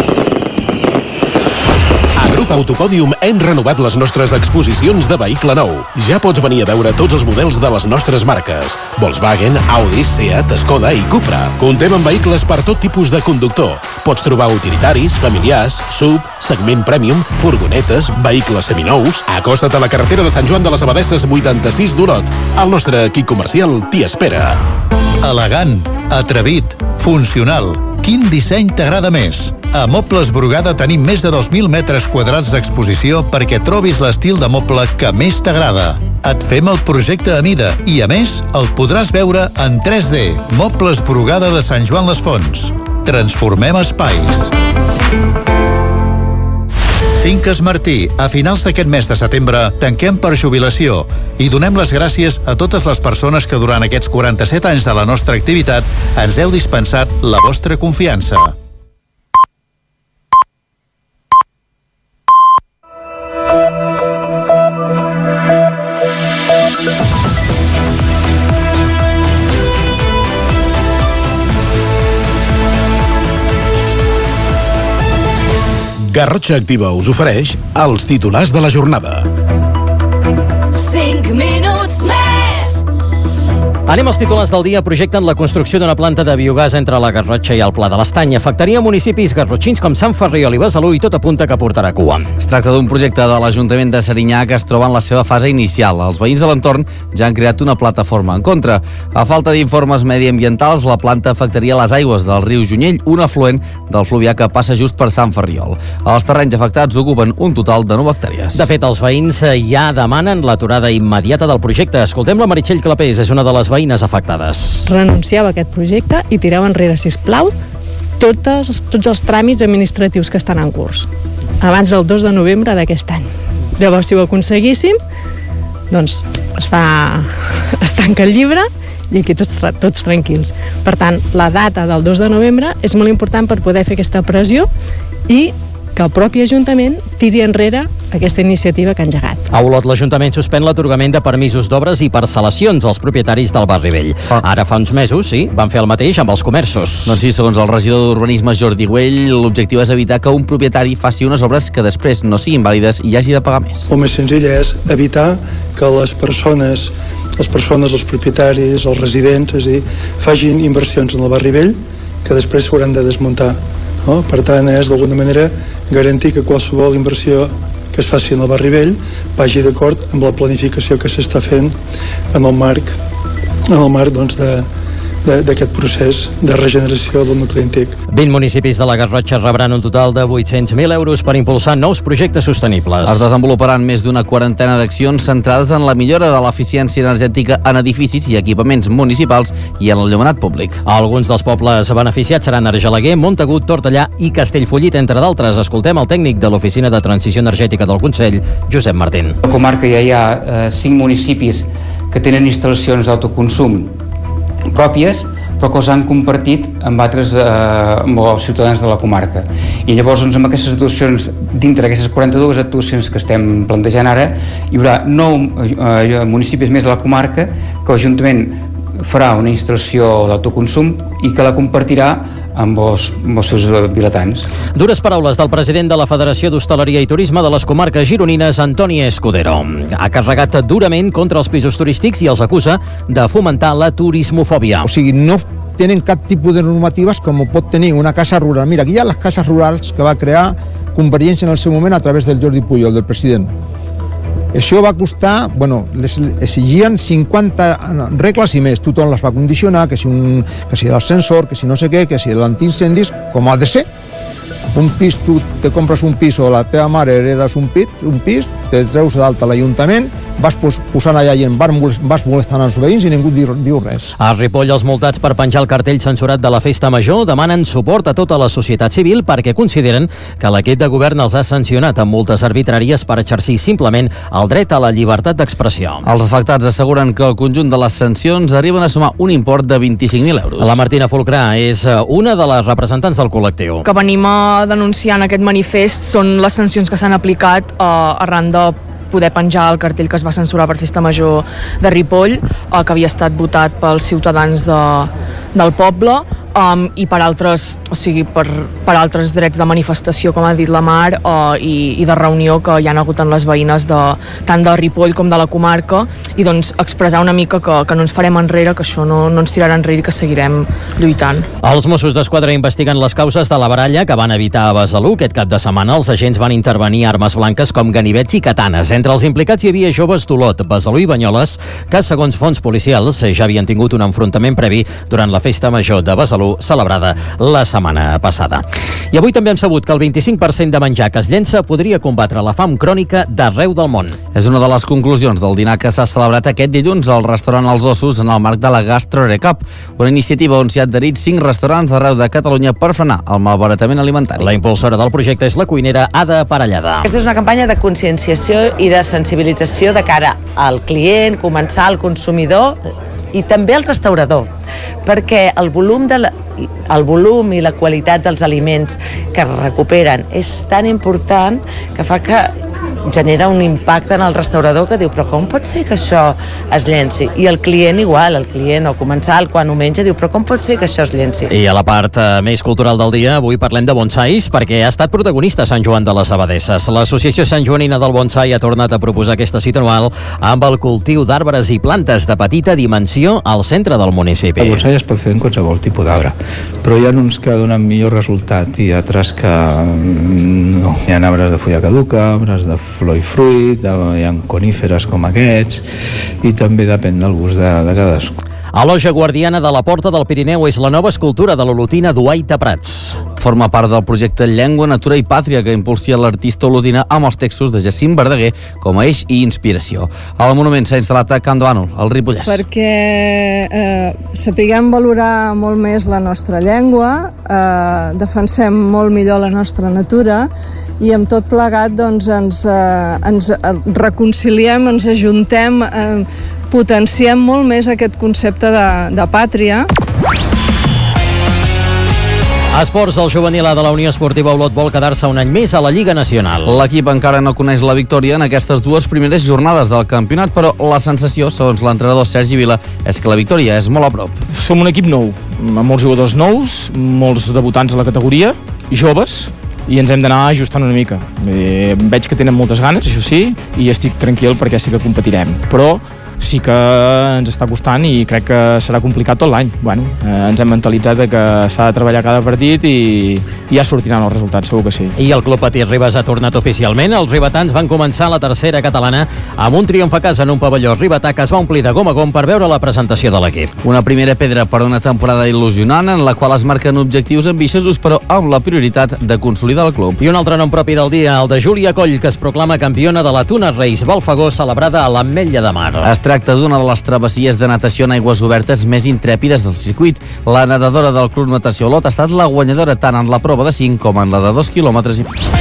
A Grup Autopòdium hem renovat les nostres exposicions de vehicle nou. Ja pots venir a veure tots els models de les nostres marques: Volkswagen, Audi, Seat, Skoda i Cupra. Contem amb vehicles per tot tipus de conductor. Pots trobar utilitaris, familiars, sub, segment premium, furgonetes, vehicles seminous. Acosta't a la carretera de Sant Joan de les Abadesses vuitanta-sis d'Olot. El nostre equip comercial t'hi espera. Elegant, atrevit, funcional. Quin disseny t'agrada més? A Mobles Brugada tenim més de dos mil metres quadrats d'exposició perquè trobis l'estil de moble que més t'agrada. Et fem el projecte a mida i, a més, el podràs veure en tres D. Mobles Brugada de Sant Joan les Fonts. Transformem espais. Finques Martí, a finals d'aquest mes de setembre tanquem per jubilació i donem les gràcies a totes les persones que durant aquests quaranta-set anys de la nostra activitat ens heu dispensat la vostra confiança. Garrotxa Activa us ofereix els titulars de la jornada. cinc minuts més. Anem als titulars del dia. Projecten la construcció d'una planta de biogàs entre la Garrotxa i el Pla de l'Estany. Afectaria municipis garrotxins com Sant Ferriol i Besalú i tot apunta que portarà cua. Es tracta d'un projecte de l'Ajuntament de Serinyà que es troba en la seva fase inicial. Els veïns de l'entorn ja han creat una plataforma en contra. A falta d'informes mediambientals, la planta afectaria les aigües del riu Junyell, un afluent del Fluvià que passa just per Sant Ferriol. Els terrenys afectats ocupen un total de nou hectàrees. De fet, els veïns ja demanen l'aturada immediata del projecte. Escoltem la Meritxell Clapés, és una de les veïnes afectades. Renuncieu a aquest projecte i tireu enrere, sisplau, totes, tots els tràmits administratius que estan en curs abans del dos de novembre d'aquest any. Llavors, si ho aconseguíssim, doncs es fa... es tanca el llibre i aquí tots, tots tranquils. Per tant, la data del dos de novembre és molt important per poder fer aquesta pressió i que el propi Ajuntament tiri enrere aquesta iniciativa que ha engegat. A Olot, l'Ajuntament suspèn l'atorgament de permisos d'obres i parcel·lacions als propietaris del Barri Vell. Ah. Ara fa uns mesos, sí, van fer el mateix amb els comerços. Doncs sí, segons el regidor d'Urbanisme Jordi Güell, l'objectiu és evitar que un propietari faci unes obres que després no siguin vàlides i hagi de pagar més. El més senzill és evitar que les persones, les persones, els propietaris, els residents, és a dir, facin inversions en el Barri Vell que després s'hauran de desmuntar. No? Per tant, és d'alguna manera garantir que qualsevol inversió que es faci en el Barri Vell vagi d'acord amb la planificació que s'està fent en el marc, en el marc doncs, de, d'aquest procés de regeneració del nucli antic. vint municipis de la Garrotxa rebran un total de vuit-cents mil euros per impulsar nous projectes sostenibles. Es desenvoluparan més d'una quarantena d'accions centrades en la millora de l'eficiència energètica en edificis i equipaments municipals i en l'enllumenat públic. Alguns dels pobles beneficiats seran Argelaguer, Montagut, Tortellà i Castellfollit, entre d'altres. Escoltem el tècnic de l'Oficina de Transició Energètica del Consell, Josep Martín. A la comarca ja hi ha eh, cinc municipis que tenen instal·lacions d'autoconsum pròpies, però que els han compartit amb altres eh, amb els ciutadans de la comarca. I llavors, doncs, amb aquestes actuacions, dintre d'aquestes quaranta-dues actuacions que estem plantejant ara, hi haurà nou eh, municipis més de la comarca que l'Ajuntament farà una instal·lació d'autoconsum i que la compartirà amb els, amb els seus vilatans. Dures paraules del president de la Federació d'Hostaleria i Turisme de les comarques gironines, Antoni Escudero. Ha carregat durament contra els pisos turístics i els acusa de fomentar la turismofòbia. O sigui, no tenen cap tipus de normatives com pot tenir una casa rural. Mira, aquí hi ha les cases rurals que va crear Convergència en el seu moment a través del Jordi Pujol, del president. Això va costar, bueno, les exigien cinquanta regles i més, tothom les va condicionar, que si, un, que si l'ascensor, que si no sé què, que si l'antiincendis, com ha de ser. Un pis, tu te compres un pis o la teva mare heredes un pis, un pis, te treus d'alta a l'Ajuntament, vas posant allà i vas molestant els veïns i ningú diu, diu res. A Ripoll, els multats per penjar el cartell censurat de la Festa Major demanen suport a tota la societat civil perquè consideren que l'equip de govern els ha sancionat amb multes arbitràries per exercir simplement el dret a la llibertat d'expressió. Els afectats asseguren que el conjunt de les sancions arriben a sumar un import de vint-i-cinc mil euros. La Martina Folcrà és una de les representants del col·lectiu. Que venim a denunciar en aquest manifest són les sancions que s'han aplicat eh, arran de poder penjar el cartell que es va censurar per Festa Major de Ripoll, eh, que havia estat votat pels ciutadans de, del poble, um, i per altres, o sigui, per, per altres drets de manifestació, com ha dit la Mar, uh, i, i de reunió que hi ha hagut en les veïnes de, tant de Ripoll com de la comarca, i doncs expressar una mica que, que no ens farem enrere, que això no, no ens tirarà enrere i que seguirem lluitant. Els Mossos d'Esquadra investiguen les causes de la baralla que van evitar a Besalú. Aquest cap de setmana els agents van intervenir armes blanques com ganivets i katanes. Entre els implicats hi havia joves d'Olot, Besalú i Banyoles, que segons fonts policials ja havien tingut un enfrontament previ durant la Festa Major de Besalú Manlleu celebrada la setmana passada. I avui també hem sabut que el vint-i-cinc per cent de menjar que es llença podria combatre la fam crònica d'arreu del món. És una de les conclusions del dinar que s'ha celebrat aquest dilluns al restaurant Els Ossos en el marc de la GastroRecap, una iniciativa on s'hi ha adherit cinc restaurants d'arreu de Catalunya per frenar el malbaratament alimentari. La impulsora del projecte és la cuinera Ada Parellada. Aquesta és una campanya de conscienciació i de sensibilització de cara al client, comensal, consumidor i també al restaurador, perquè el volum, de la, el volum i la qualitat dels aliments que es recuperen és tan important que fa que genera un impacte en el restaurador que diu, però com pot ser que això es llenci? I el client igual, el client o comensal quan ho menja diu, però com pot ser que això es llenci? I a la part eh, més cultural del dia, avui parlem de bonsais perquè ha estat protagonista Sant Joan de les Abadesses. L'Associació Sant Joanina del Bonsai ha tornat a proposar aquesta cita anual amb el cultiu d'arbres i plantes de petita dimensió al centre del municipi. El bonsai es pot fer en qualsevol tipus d'arbre, però hi ha uns que donen millor resultat i altres que no. Hi ha arbres de fulla caduca, arbres de flor i fruit, hi ha coníferes com aquests i també depèn del gust de, de cadascú. A l'Oja Guardiana de la Porta del Pirineu és la nova escultura de l'olotina Duaita Prats. Forma part del projecte Llengua, Natura i Pàtria que impulsia l'artista olotina amb els textos de Jacint Verdaguer com a eix i inspiració. El monument s'ha instal·lat a Can Bànol, al Ripollès. Perquè eh, sapiguem valorar molt més la nostra llengua, eh, defensem molt millor la nostra natura i amb tot plegat doncs, ens, eh, ens reconciliem, ens ajuntem, eh, potenciem molt més aquest concepte de, de pàtria. A esports, el juvenil A de la Unió Esportiva Olot vol quedar-se un any més a la Lliga Nacional. L'equip encara no coneix la victòria en aquestes dues primeres jornades del campionat, però la sensació, segons l'entrenador Sergi Vila, és que la victòria és molt a prop. Som un equip nou, amb molts jugadors nous, molts debutants a la categoria, joves, i ens hem d'anar ajustant una mica. Eh, veig que tenen moltes ganes, això sí, i estic tranquil perquè sí que competirem. Però sí que ens està costant i crec que serà complicat tot l'any. Bueno, eh, ens hem mentalitzat que s'ha de treballar cada partit i, i ja sortiran els resultats, segur que sí. I el Club Patí Ribes ha tornat oficialment. Els ribetans van començar la tercera catalana amb un triomf a casa en un pavelló ribetà que es va omplir de gom a gom per veure la presentació de l'equip. Una primera pedra per una temporada il·lusionant en la qual es marquen objectius ambiciosos però amb la prioritat de consolidar el club. I un altre nom propi del dia, el de Júlia Coll, que es proclama campiona de la Tuna Reis Balfagó celebrada a l'Ametlla de Mar. Es tracta d'una de les travessies de natació en aigües obertes més intrèpides del circuit. La nedadora del Club Natació Olot ha estat la guanyadora tant en la prova de cinc com en la de dos quilòmetres i mig.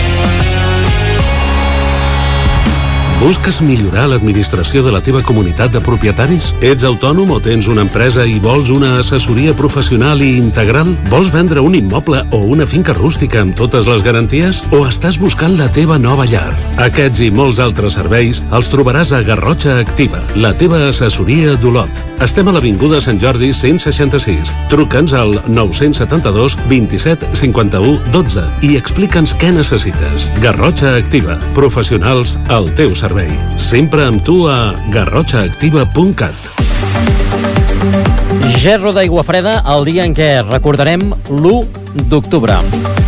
Busques millorar l'administració de la teva comunitat de propietaris? Ets autònom o tens una empresa i vols una assessoria professional i integral? Vols vendre un immoble o una finca rústica amb totes les garanties? O estàs buscant la teva nova llar? Aquests i molts altres serveis els trobaràs a Garrotxa Activa, la teva assessoria d'Olot. Estem a l'Avinguda Sant Jordi cent seixanta-sis. Truca'ns al nou setanta-dos vint-i-set cinquanta-u dotze i explica'ns què necessites. Garrotxa Activa, professionals al teu servei. Sempre amb tu a garrotxa activa punt cat. Gerro d'aigua freda el dia en què recordarem l'u d'octubre.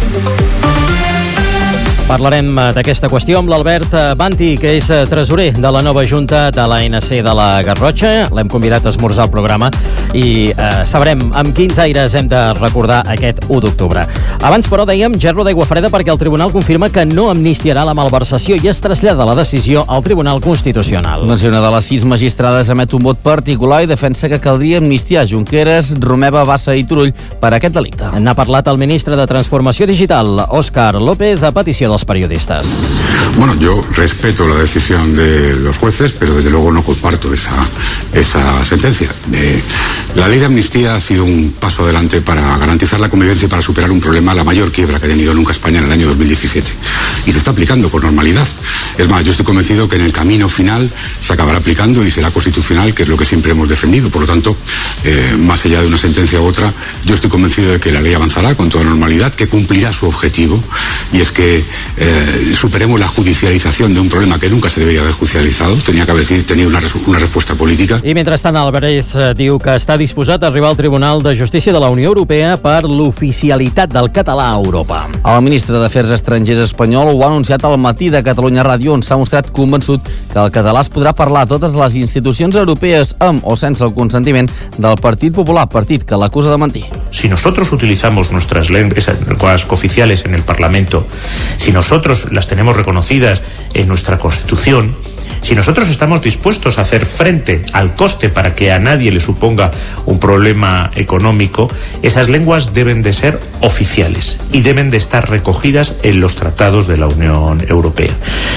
Parlarem d'aquesta qüestió amb l'Albert Banti, que és tresorer de la nova junta de l'A N C de la Garrotxa. L'hem convidat a esmorzar al programa i eh, sabrem amb quins aires hem de recordar aquest u d'octubre. Abans, però, dèiem gerro d'aigua freda perquè el tribunal confirma que no amnistiarà la malversació i es trasllada la decisió al Tribunal Constitucional. Doncs una de les sis magistrades emet un vot particular i defensa que caldria amnistiar Junqueras, Romeva, Bassa i Turull per aquest delicte. N'ha parlat el ministre de Transformació Digital, Òscar López, a petició dels periodistas. Bueno, yo respeto la decisión de los jueces, pero desde luego no comparto esa, esa sentencia. Eh, la ley de amnistía ha sido un paso adelante para garantizar la convivencia y para superar un problema, la mayor quiebra que ha tenido nunca España en el año dos mil diecisiete. Y se está aplicando con normalidad. Es más, yo estoy convencido que en el camino final se acabará aplicando y será constitucional, que es lo que siempre hemos defendido. Por lo tanto, eh, más allá de una sentencia u otra, yo estoy convencido de que la ley avanzará con toda normalidad, que cumplirá su objetivo, y es que eh, superemos la judicialización de un problema que nunca se debería haber judicializado, tenía que haber tenido una, una respuesta política. I mentrestant, Alvarez diu que està disposat a arribar al Tribunal de Justícia de la Unió Europea per l'oficialitat del català a Europa. El ministre d'Afers Estrangers espanyol ho ha anunciat al matí de Catalunya Ràdio, on s'ha mostrat convençut que el català es podrà parlar a totes les institucions europees amb o sense el consentiment del Partit Popular, partit que l'acusa de mentir. Si nosotros utilizamos nuestras lenguas cooficiales en el Parlamento, si nosotros las tenemos reconocidas en nuestra Constitución, si nosotros estamos dispuestos a hacer frente al coste para que a nadie le suponga un problema económico, esas lenguas deben de ser oficiales y deben de estar recogidas en los tratados de la Unión Europea.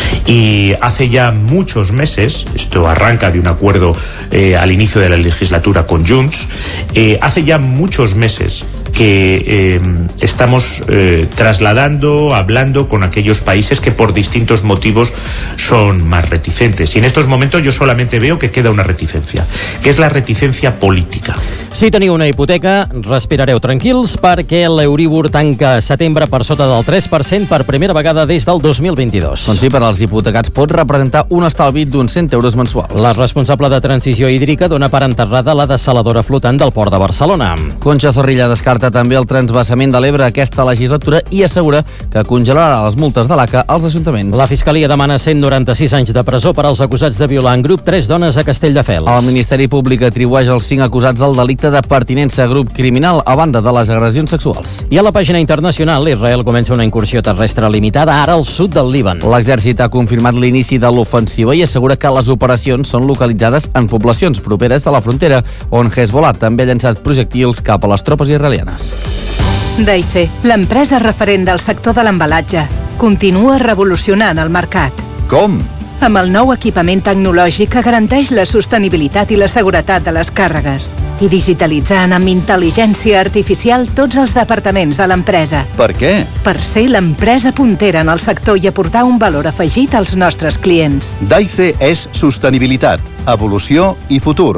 Y hace ya muchos meses, esto arranca de un acuerdo eh, al inicio de la legislatura con Junts, eh, hace ya muchos meses que eh, estamos eh, trasladando, hablando con aquellos países que por distintos motivos son más reticentes. Y en estos momentos yo solamente veo que queda una reticencia, que es la reticencia política. Si teniu una hipoteca, respirareu tranquils perquè l'Euríbor tanca setembre per sota del tres per cent per primera vegada des del dos mil vint-i-dos. Doncs sí, per als hipotecats pot representar un estalvi d'uns cent euros mensuals. La responsable de transició hídrica dona per enterrada la dessaladora flotant del Port de Barcelona. Concha Zorrilla descarta també el transvasament de l'Ebre aquesta legislatura i assegura que congelarà les multes de l'A C A als ajuntaments. La Fiscalia demana cent noranta-sis anys de presó per als acusats de violar en grup tres dones a Castelldefels. El Ministeri Públic atribueix els cinc acusats al delicte de pertinença a grup criminal a banda de les agressions sexuals. I a la pàgina internacional, Israel comença una incursió terrestre limitada ara al sud del Líban. L'exèrcit ha confirmat l'inici de l'ofensiva i assegura que les operacions són localitzades en poblacions properes de la frontera, on Hezbollah també ha llançat projectils cap a les tropes israelianes. Daife, l'empresa referent del sector de l'embalatge, continua revolucionant el mercat. Com? Amb el nou equipament tecnològic que garanteix la sostenibilitat i la seguretat de les càrregues i digitalitzant amb intel·ligència artificial tots els departaments de l'empresa. Per què? Per ser l'empresa puntera en el sector i aportar un valor afegit als nostres clients. Daife és sostenibilitat, evolució i futur.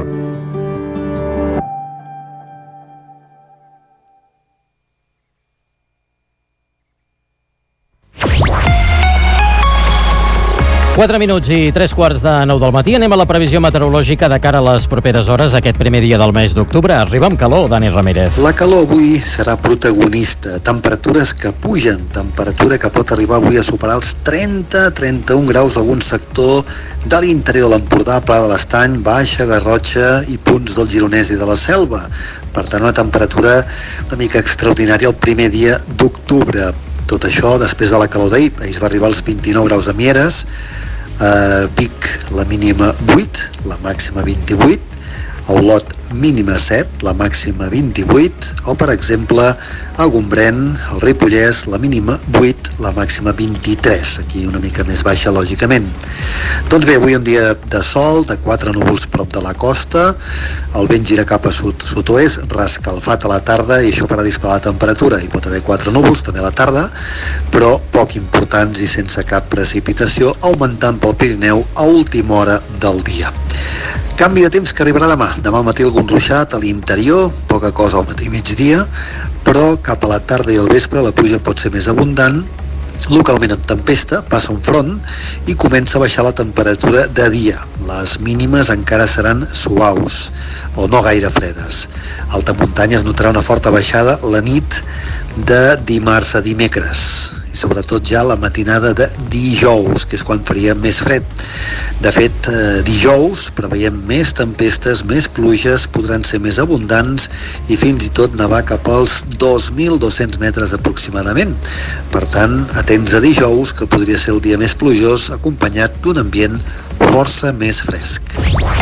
quatre minuts i tres quarts de nou del matí. Anem a la previsió meteorològica de cara a les properes hores, aquest primer dia del mes d'octubre. Arriba amb calor, Dani Ramírez. La calor avui serà protagonista. Temperatures que pugen, temperatura que pot arribar avui a superar els trenta a trenta-un graus a algun sector de l'interior de l'Empordà, Pla de l'Estany, Baixa, Garrotxa i punts del Gironès i de la Selva. Per tant, una temperatura una mica extraordinària el primer dia d'octubre. Tot això després de la calor d'ahir. Ahir es va arribar als vint-i-nou graus a Mieres, a Vic la mínima vuit, la màxima vint-i-vuit, a Olot mínima set, la màxima vint-i-vuit, o per exemple a Gombrèn, al Ripollès, la mínima vuit, la màxima vint-i-tres, aquí una mica més baixa lògicament. Doncs bé, avui un dia de sol, de quatre núvols prop de la costa, el vent gira cap a sud, sud-oest, rescalfat a la tarda i això farà disparar la temperatura. Hi pot haver quatre núvols també a la tarda, però poc importants i sense cap precipitació, augmentant pel Pirineu a última hora del dia. Canvi de temps que arribarà demà. Demà al matí algun ruixat a l'interior, poca cosa al matí i migdia, però cap a la tarda i al vespre la pluja pot ser més abundant, localment amb tempesta, passa un front i comença a baixar la temperatura de dia. Les mínimes encara seran suaus o no gaire fredes. A alta muntanya es notarà una forta baixada la nit de dimarts a dimecres i sobretot ja la matinada de dijous, que és quan faria més fred. De fet, eh, dijous preveiem més tempestes, més pluges, podran ser més abundants i fins i tot nevar cap als dos mil dos-cents metres aproximadament. Per tant, atents a dijous, que podria ser el dia més plujós, acompanyat d'un ambient força més fresc.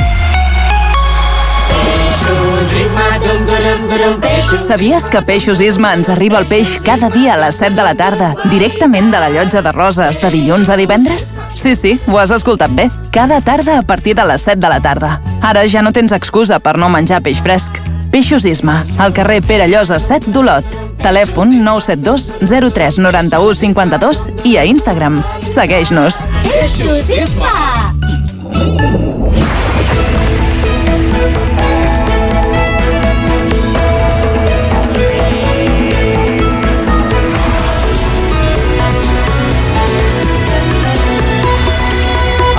Sabies que Peixos Isma ens arriba el peix cada dia a les set de la tarda, directament de la llotja de Roses, de dilluns a divendres? Sí, sí, ho has escoltat bé. Cada tarda a partir de les set de la tarda. Ara ja no tens excusa per no menjar peix fresc. Peixos Isma, al carrer Pere Llosa set d'Olot. Telèfon nou set dos zero tres nou u cinc dos i a Instagram. Segueix-nos. Peixos Isma!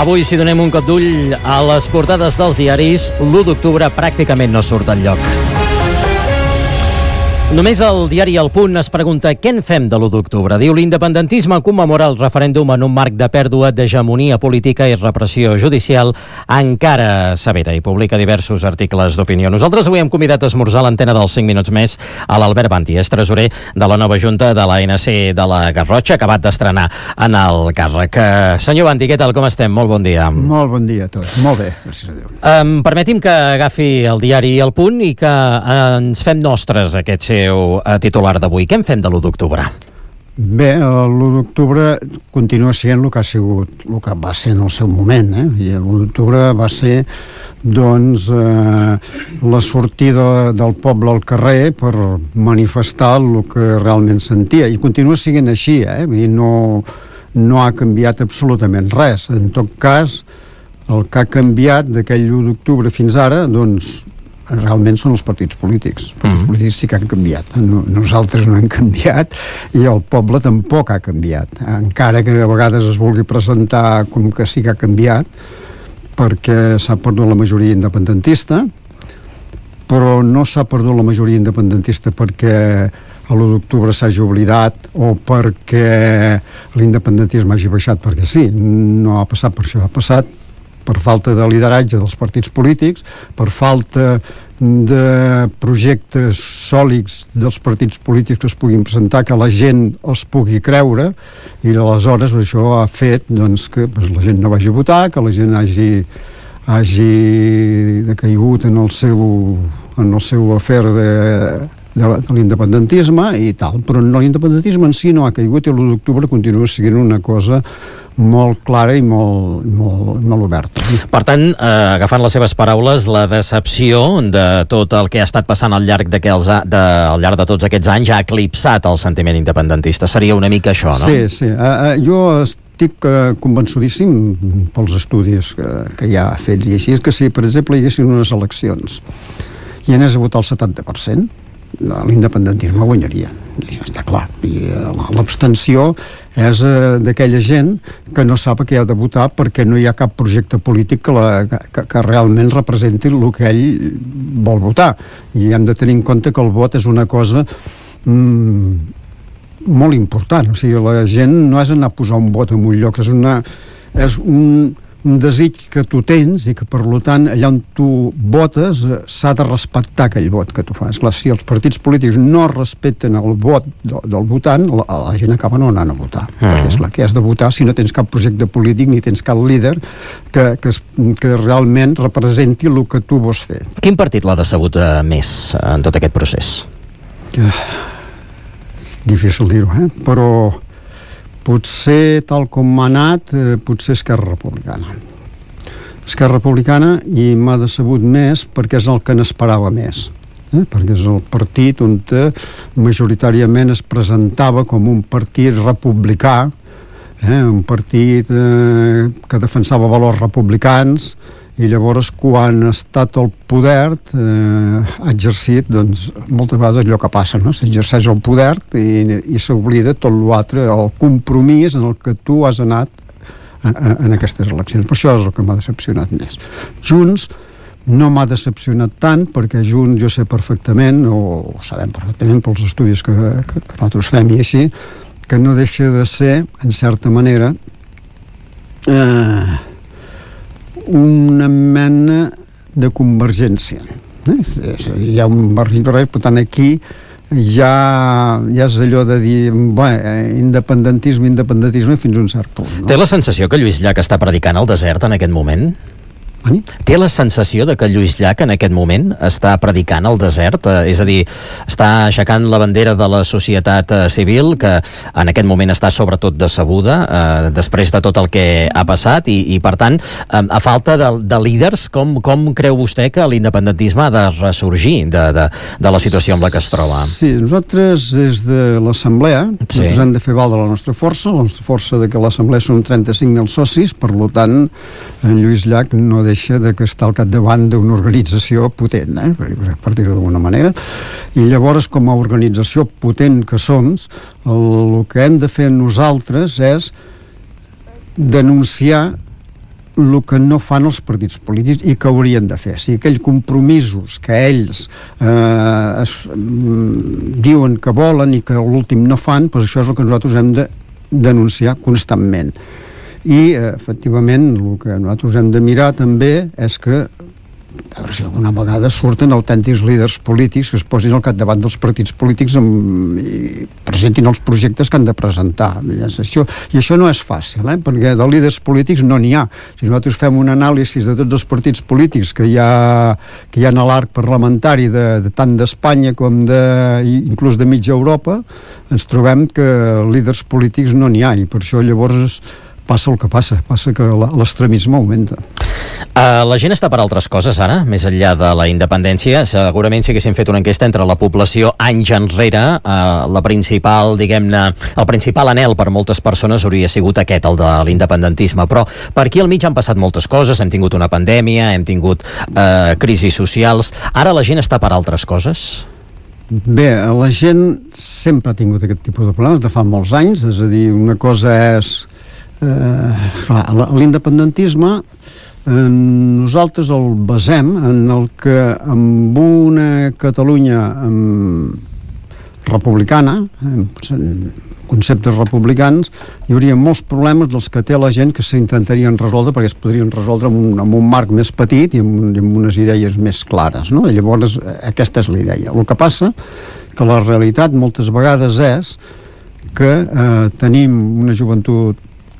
Avui, si donem un cop d'ull a les portades dels diaris, l'u d'octubre pràcticament no surt enlloc. Només el diari El Punt es pregunta què en fem de l'u d'octubre. Diu, l'independentisme commemora el referèndum en un marc de pèrdua d'hegemonia política i repressió judicial encara severa, i publica diversos articles d'opinió. Nosaltres avui hem convidat a esmorzar a l'antena dels cinc minuts més a l'Albert Banti, és tresorer de la nova junta de l'A N C de la Garrotxa, acabat d'estrenar en el càrrec. Senyor Banti, què tal, com estem? Molt bon dia. Molt bon dia a tots, molt bé, gràcies a Déu. Um, permeti'm que agafi el diari El Punt i que uh, ens fem nostres aquest seu titular d'avui. Què en fem de l'u d'octubre? Bé, l'u d'octubre continua sent el que ha sigut, el que va ser en el seu moment, eh? I l'u d'octubre va ser, doncs, eh, la sortida del poble al carrer per manifestar el que realment sentia, i continua sent així, eh? I no, no ha canviat absolutament res. En tot cas, el que ha canviat d'aquell u d'octubre fins ara, doncs, realment són els partits polítics. Els partits mm. polítics sí que han canviat. No, nosaltres no hem canviat i el poble tampoc ha canviat. Encara que a vegades es vulgui presentar com que sí que ha canviat, perquè s'ha perdut la majoria independentista, però no s'ha perdut la majoria independentista perquè l'u d'octubre s'hagi oblidat o perquè l'independentisme hagi baixat, perquè sí, no ha passat per això, ha passat per falta de lideratge dels partits polítics, per falta de projectes sòlids dels partits polítics que es puguin presentar, que la gent els pugui creure, i aleshores això ha fet, doncs, que doncs, la gent no vagi a votar, que la gent hagi, hagi decaigut en el seu, en el seu afer de, de, de l'independentisme i tal, però l'independentisme en si no ha caigut i l'u d'octubre continua sent una cosa molt clara i molt, molt, molt oberta. Per tant, eh, agafant les seves paraules, la decepció de tot el que ha estat passant al llarg, de, al llarg de tots aquests anys ha eclipsat el sentiment independentista. Seria una mica això, no? Sí, sí. Uh, jo estic uh, convençudíssim pels estudis que, que ja ha fet i així, és que si, per exemple, hi haguessin unes eleccions i anés a votar el setanta per cent, l'independentisme guanyaria, això està clar, i l'abstenció és eh, d'aquella gent que no sap a què ha de votar perquè no hi ha cap projecte polític que, la, que, que realment representi el que ell vol votar, i hem de tenir en compte que el vot és una cosa mm, molt important, o sigui, la gent no és anar a posar un vot en un lloc, és, una, és un un desig que tu tens i que, per tant, allà on tu votes s'ha de respectar aquell vot que tu fas. Clar, si els partits polítics no respecten el vot del, del votant, la, la gent acaba no anant a votar. Mm. Perquè, esclar, què has de votar si no tens cap projecte polític ni tens cap líder que, que, que realment representi el que tu vols fer. Quin partit l'ha decebut eh, més en tot aquest procés? Eh, difícil dir-ho, eh? Però potser, tal com m'ha anat, eh, potser Esquerra Republicana. Esquerra Republicana, i m'ha decebut més perquè és el que n'esperava més. Eh? Perquè és el partit on majoritàriament es presentava com un partit republicà, eh? un partit eh, que defensava valors republicans, i llavors quan ha estat al poder eh, ha exercit, doncs, moltes vegades allò que passa, no? S'exerceix el poder i, i s'oblida tot l'altre, el compromís en el que tu has anat a, a, en aquestes eleccions. Per això és el que m'ha decepcionat més. Junts no m'ha decepcionat tant, perquè Junts jo sé perfectament, o ho sabem perfectament pels estudis que, que, que nosaltres fem i així, que no deixa de ser, en certa manera, eh, una mena de convergència. Eh? Hi ha un barrig, per tant, aquí ja, ja és allò de dir bé, independentisme, independentisme fins a un cert punt. No? Té la sensació que Lluís Llach està predicant el desert en aquest moment? Ani? Té la sensació de que Lluís Llach en aquest moment està predicant el desert, eh, és a dir, està aixecant la bandera de la societat eh, civil, que en aquest moment està sobretot decebuda eh, després de tot el que ha passat i, i per tant, eh, a falta de, de líders, com, com creu vostè que l'independentisme ha de ressorgir de, de, de la situació amb la que es troba? Sí, nosaltres des de l'Assemblea sí. ens hem de fer valdre la nostra força, la nostra força de que l'Assemblea són trenta-cinc mil socis, per tant, en Lluís Llach no deixa de que està al capdavant d'una organització potent, eh? per dir-ho d'alguna manera, i llavors com a organització potent que som, el que hem de fer nosaltres és denunciar el que no fan els partits polítics i que haurien de fer. O sigui, aquells compromisos que ells eh, es, mm, diuen que volen i que a l'últim no fan, doncs això és el que nosaltres hem de denunciar constantment. I, eh, efectivament, el que nosaltres hem de mirar també és que a veure si alguna vegada surten autèntics líders polítics que es posin al capdavant dels partits polítics amb, i presentin els projectes que han de presentar. I això, i això no és fàcil, eh? Perquè de líders polítics no n'hi ha. Si nosaltres fem un anàlisi de tots els partits polítics que hi ha, que hi ha a l'arc parlamentari de, de tant d'Espanya com de, inclús de mitja Europa, ens trobem que líders polítics no n'hi ha, i per això llavors passa el que passa, passa que l'extremisme augmenta. Uh, la gent està per altres coses ara, més enllà de la independència. Segurament si haguéssim fet una enquesta entre la població anys enrere, uh, la principal, diguem-ne, el principal anhel per moltes persones hauria sigut aquest, el de l'independentisme. Però per aquí al mig han passat moltes coses, hem tingut una pandèmia, hem tingut uh, crisis socials. Ara la gent està per altres coses? Bé, la gent sempre ha tingut aquest tipus de problemes de fa molts anys, és a dir, una cosa és eh, clar, l'independentisme eh, nosaltres el basem en el que amb una Catalunya eh, republicana, en conceptes republicans, hi hauria molts problemes dels que té la gent que s'intentarien resoldre perquè es podrien resoldre amb un, amb un marc més petit i amb, i amb unes idees més clares, no? I llavors aquesta és la idea. El que passa que la realitat moltes vegades és que eh, tenim una joventut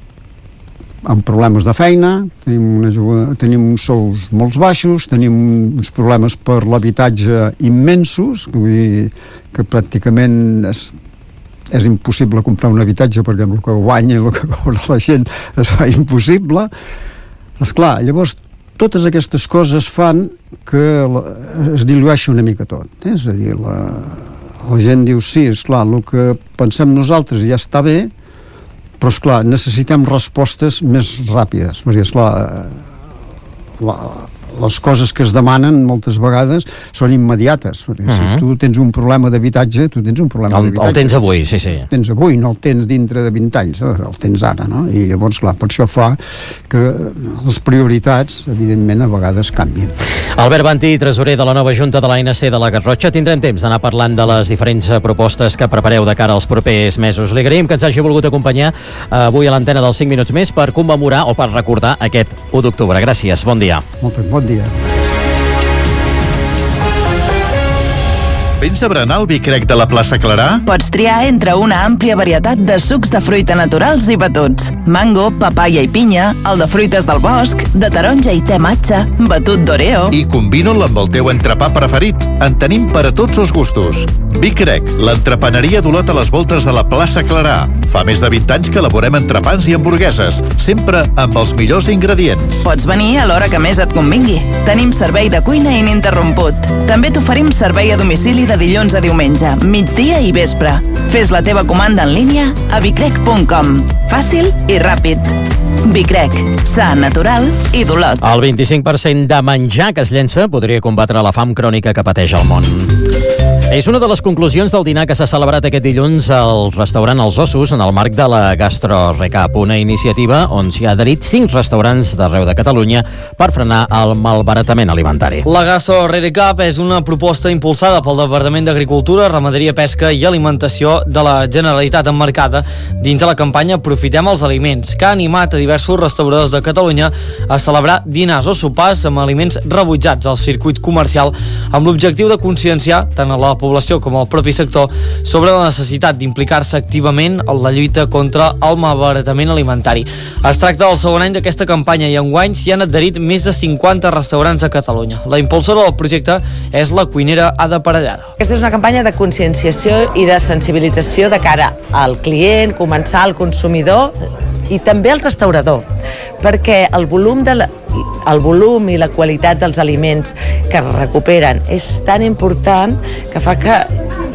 amb problemes de feina, tenim, una, tenim uns sous molt baixos, tenim uns problemes per l'habitatge immensos, vull dir que pràcticament és, és impossible comprar un habitatge perquè amb el que guanya i el que cobra la gent es fa impossible. Esclar, llavors totes aquestes coses fan que la, es dilueixi una mica tot, eh? És a dir, la, la gent diu sí, esclar, el que pensem nosaltres ja està bé, però esclar, necessitem respostes més ràpides, perquè esclar, la, les coses que es demanen moltes vegades són immediates, perquè uh-huh. si tu tens un problema d'habitatge, tu tens un problema el, d'habitatge. El tens avui, sí, sí. El tens avui, no el tens dintre de vint anys, el tens ara, no? I llavors, clar, per això fa que les prioritats, evidentment, a vegades canvien. Albert Bantí, tresorer de la nova Junta de l'A N C de la Garrotxa, tindrem temps d'anar parlant de les diferents propostes que prepareu de cara als propers mesos. Li agraïm que ens hagi volgut acompanyar avui a l'antena dels cinc minuts més per commemorar o per recordar aquest u d'octubre. Gràcies, bon dia. Molt bé, bon dia. Vens a berenar el vi crec de la plaça Clarà? Pots triar entre una àmplia varietat de sucs de fruita naturals i batuts. Mango, papaya i pinya, el de fruites del bosc, de taronja i te matxa, batut d'oreo... I combina'l amb el teu entrepà preferit. En tenim per a tots els gustos. Vi crec, l'entrepaneria d'Olot a les voltes de la plaça Clarà. Fa més de vint anys que elaborem entrepans i hamburgueses, sempre amb els millors ingredients. Pots venir a l'hora que més et convingui. Tenim servei de cuina ininterromput. També t'oferim servei a domicili de dilluns a diumenge, migdia i vespre. Fes la teva comanda en línia a vicrec punt com. Fàcil i ràpid. Vicrec, sa, natural i d'Olot. El vint-i-cinc per cent de menjar que es llença podria combatre la fam crònica que pateix el món. És una de les conclusions del dinar que s'ha celebrat aquest dilluns al restaurant Els Ossos en el marc de la Gastro Recap, una iniciativa on s'hi ha adherit cinc restaurants d'arreu de Catalunya per frenar el malbaratament alimentari. La Gastro Recap és una proposta impulsada pel Departament d'Agricultura, Ramaderia, Pesca i Alimentació de la Generalitat, emmarcada dins de la campanya Aprofitem els aliments, que ha animat a diversos restauradors de Catalunya a celebrar dinars o sopars amb aliments rebutjats al circuit comercial amb l'objectiu de conscienciar tant a la població com al propi sector sobre la necessitat d'implicar-se activament en la lluita contra el malbaratament alimentari. Es tracta del segon any d'aquesta campanya i enguany s'hi han adherit més de cinquanta restaurants a Catalunya. La impulsora del projecte és la cuinera Ada Parellada. Aquesta és una campanya de conscienciació i de sensibilització de cara al client, comensal, al consumidor i també al restaurador, perquè el volum de la, el volum i la qualitat dels aliments que es recuperen és tan important que fa que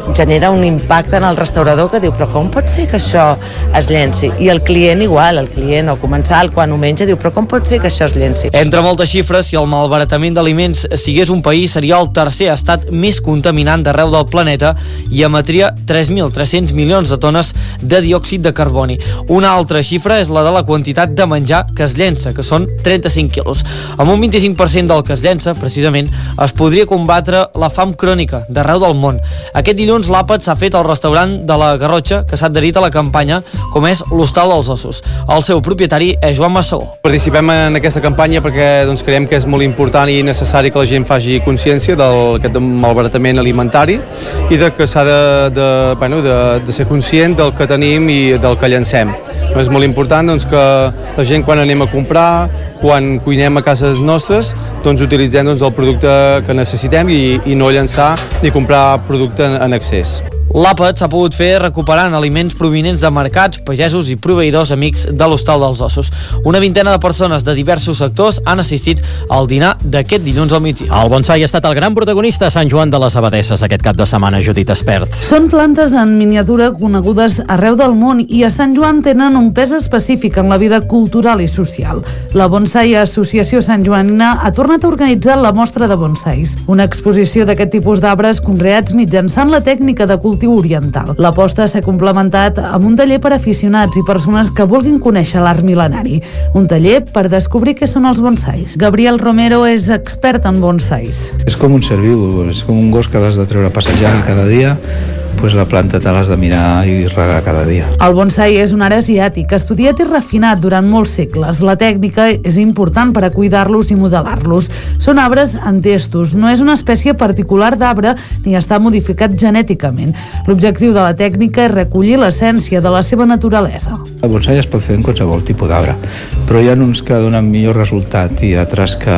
genera un impacte en el restaurador que diu, però com pot ser que això es llenci? I el client igual, el client o comensal quan ho menja diu, però com pot ser que això es llenci? Entre moltes xifres, si el malbaratament d'aliments sigués un país, seria el tercer estat més contaminant d'arreu del planeta i emetria tres mil tres-cents milions de tones de diòxid de carboni. Una altra xifra és la de la quantitat de menjar que es llença, que són trenta-cinc quilos. Amb un vint-i-cinc per cent del que es llença, precisament, es podria combatre la fam crònica d'arreu del món. Aquest dilluns l'àpat s'ha fet al restaurant de la Garrotxa, que s'ha adherit a la campanya, com és l'Hostal dels Ossos. El seu propietari és Joan Massagó. Participem en aquesta campanya perquè doncs, creiem que és molt important i necessari que la gent faci consciència d'aquest malbaratament alimentari i de que s'ha de, de, bueno, de, de ser conscient del que tenim i del que llancem. És molt important doncs, que la gent quan anem a comprar, quan cuinem a cases nostres, doncs utilitzem doncs, el producte que necessitem i, i no llançar ni comprar producte en, en excés. L'àpat s'ha pogut fer recuperant aliments provinents de mercats, pagesos i proveïdors amics de l'Hostal dels Ossos. Una vintena de persones de diversos sectors han assistit al dinar d'aquest dilluns al migdia. El bonsai ha estat el gran protagonista a Sant Joan de les Abadesses aquest cap de setmana, Judit Espert. Són plantes en miniatura conegudes arreu del món i a Sant Joan tenen un pes específic en la vida cultural i social. La Bonsai Associació Sant Joanina ha tornat a organitzar la mostra de bonsais, una exposició d'aquest tipus d'arbres conreats mitjançant la tècnica de cultura oriental. L'aposta s'ha complementat amb un taller per aficionats i persones que vulguin conèixer l'art mil·lenari. Un taller per descobrir què són els bonsais. Gabriel Romero és expert en bonsais. És com un ser viu, és com un gos que l'has de treure a passejar cada dia, pues la planta te l'has de mirar i regar cada dia. El bonsai és un art asiàtic, estudiat i refinat durant molts segles. La tècnica és important per a cuidar-los i modelar-los. Són arbres entestos, no és una espècie particular d'arbre ni està modificat genèticament. L'objectiu de la tècnica és recollir l'essència de la seva naturalesa. El bonsai es pot fer en qualsevol tipus d'arbre, però hi ha uns que donen millor resultat i altres que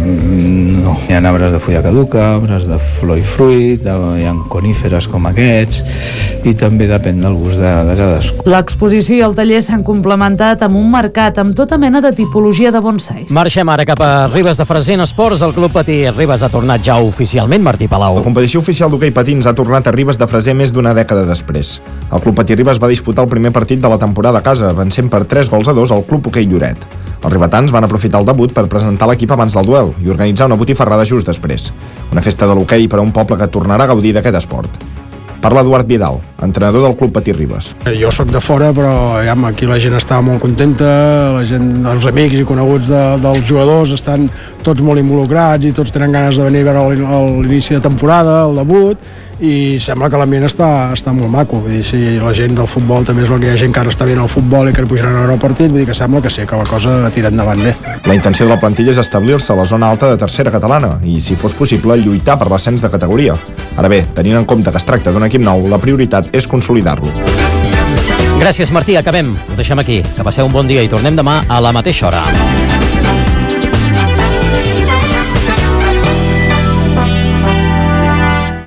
no. Hi ha arbres de fulla caduca, arbres de flor i fruit, hi ha coníferes com aquests, i també depèn del gust de, de cadascú. L'exposició i el taller s'han complementat amb un mercat amb tota mena de tipologia de bonsais. Marxem ara cap a Ribes de Freser en esports. El Club Patí Ribes ha tornat ja oficialment, Martí Palau. La competició oficial d'hoquei patins ha tornat a Ribes de Freser més d'una dècada després. El Club Patí Ribes va disputar el primer partit de la temporada a casa, vencent per tres gols a dos al Club Hoquei Lloret. Els ribetans van aprofitar el debut per presentar l'equip abans del duel i organitzar una botifarrada just després. Una festa de l'hoquei per a un poble que tornarà a gaudir d'aquest esport. Parla Eduard Vidal, entrenador del Club Patí Ribes. Jo sóc de fora, però ja, aquí la gent està molt contenta, la gent, els amics i coneguts de, dels jugadors estan tots molt involucrats i tots tenen ganes de venir a veure l'inici de temporada, el debut, i sembla que l'ambient està, està molt maco. Vull dir, si la gent del futbol també és el que hi ha gent que ara està veient el futbol i que pujaran a veure el partit, vull dir que sembla que sí, que la cosa tira endavant bé. La intenció de la plantilla és establir-se a la zona alta de tercera catalana i, si fos possible, lluitar per l'ascens de categoria. Ara bé, tenint en compte que es tracta d'un equip nou, la prioritat és consolidar-lo. Gràcies, Martí. Acabem. Ho deixem aquí. Que passeu un bon dia i tornem demà a la mateixa hora.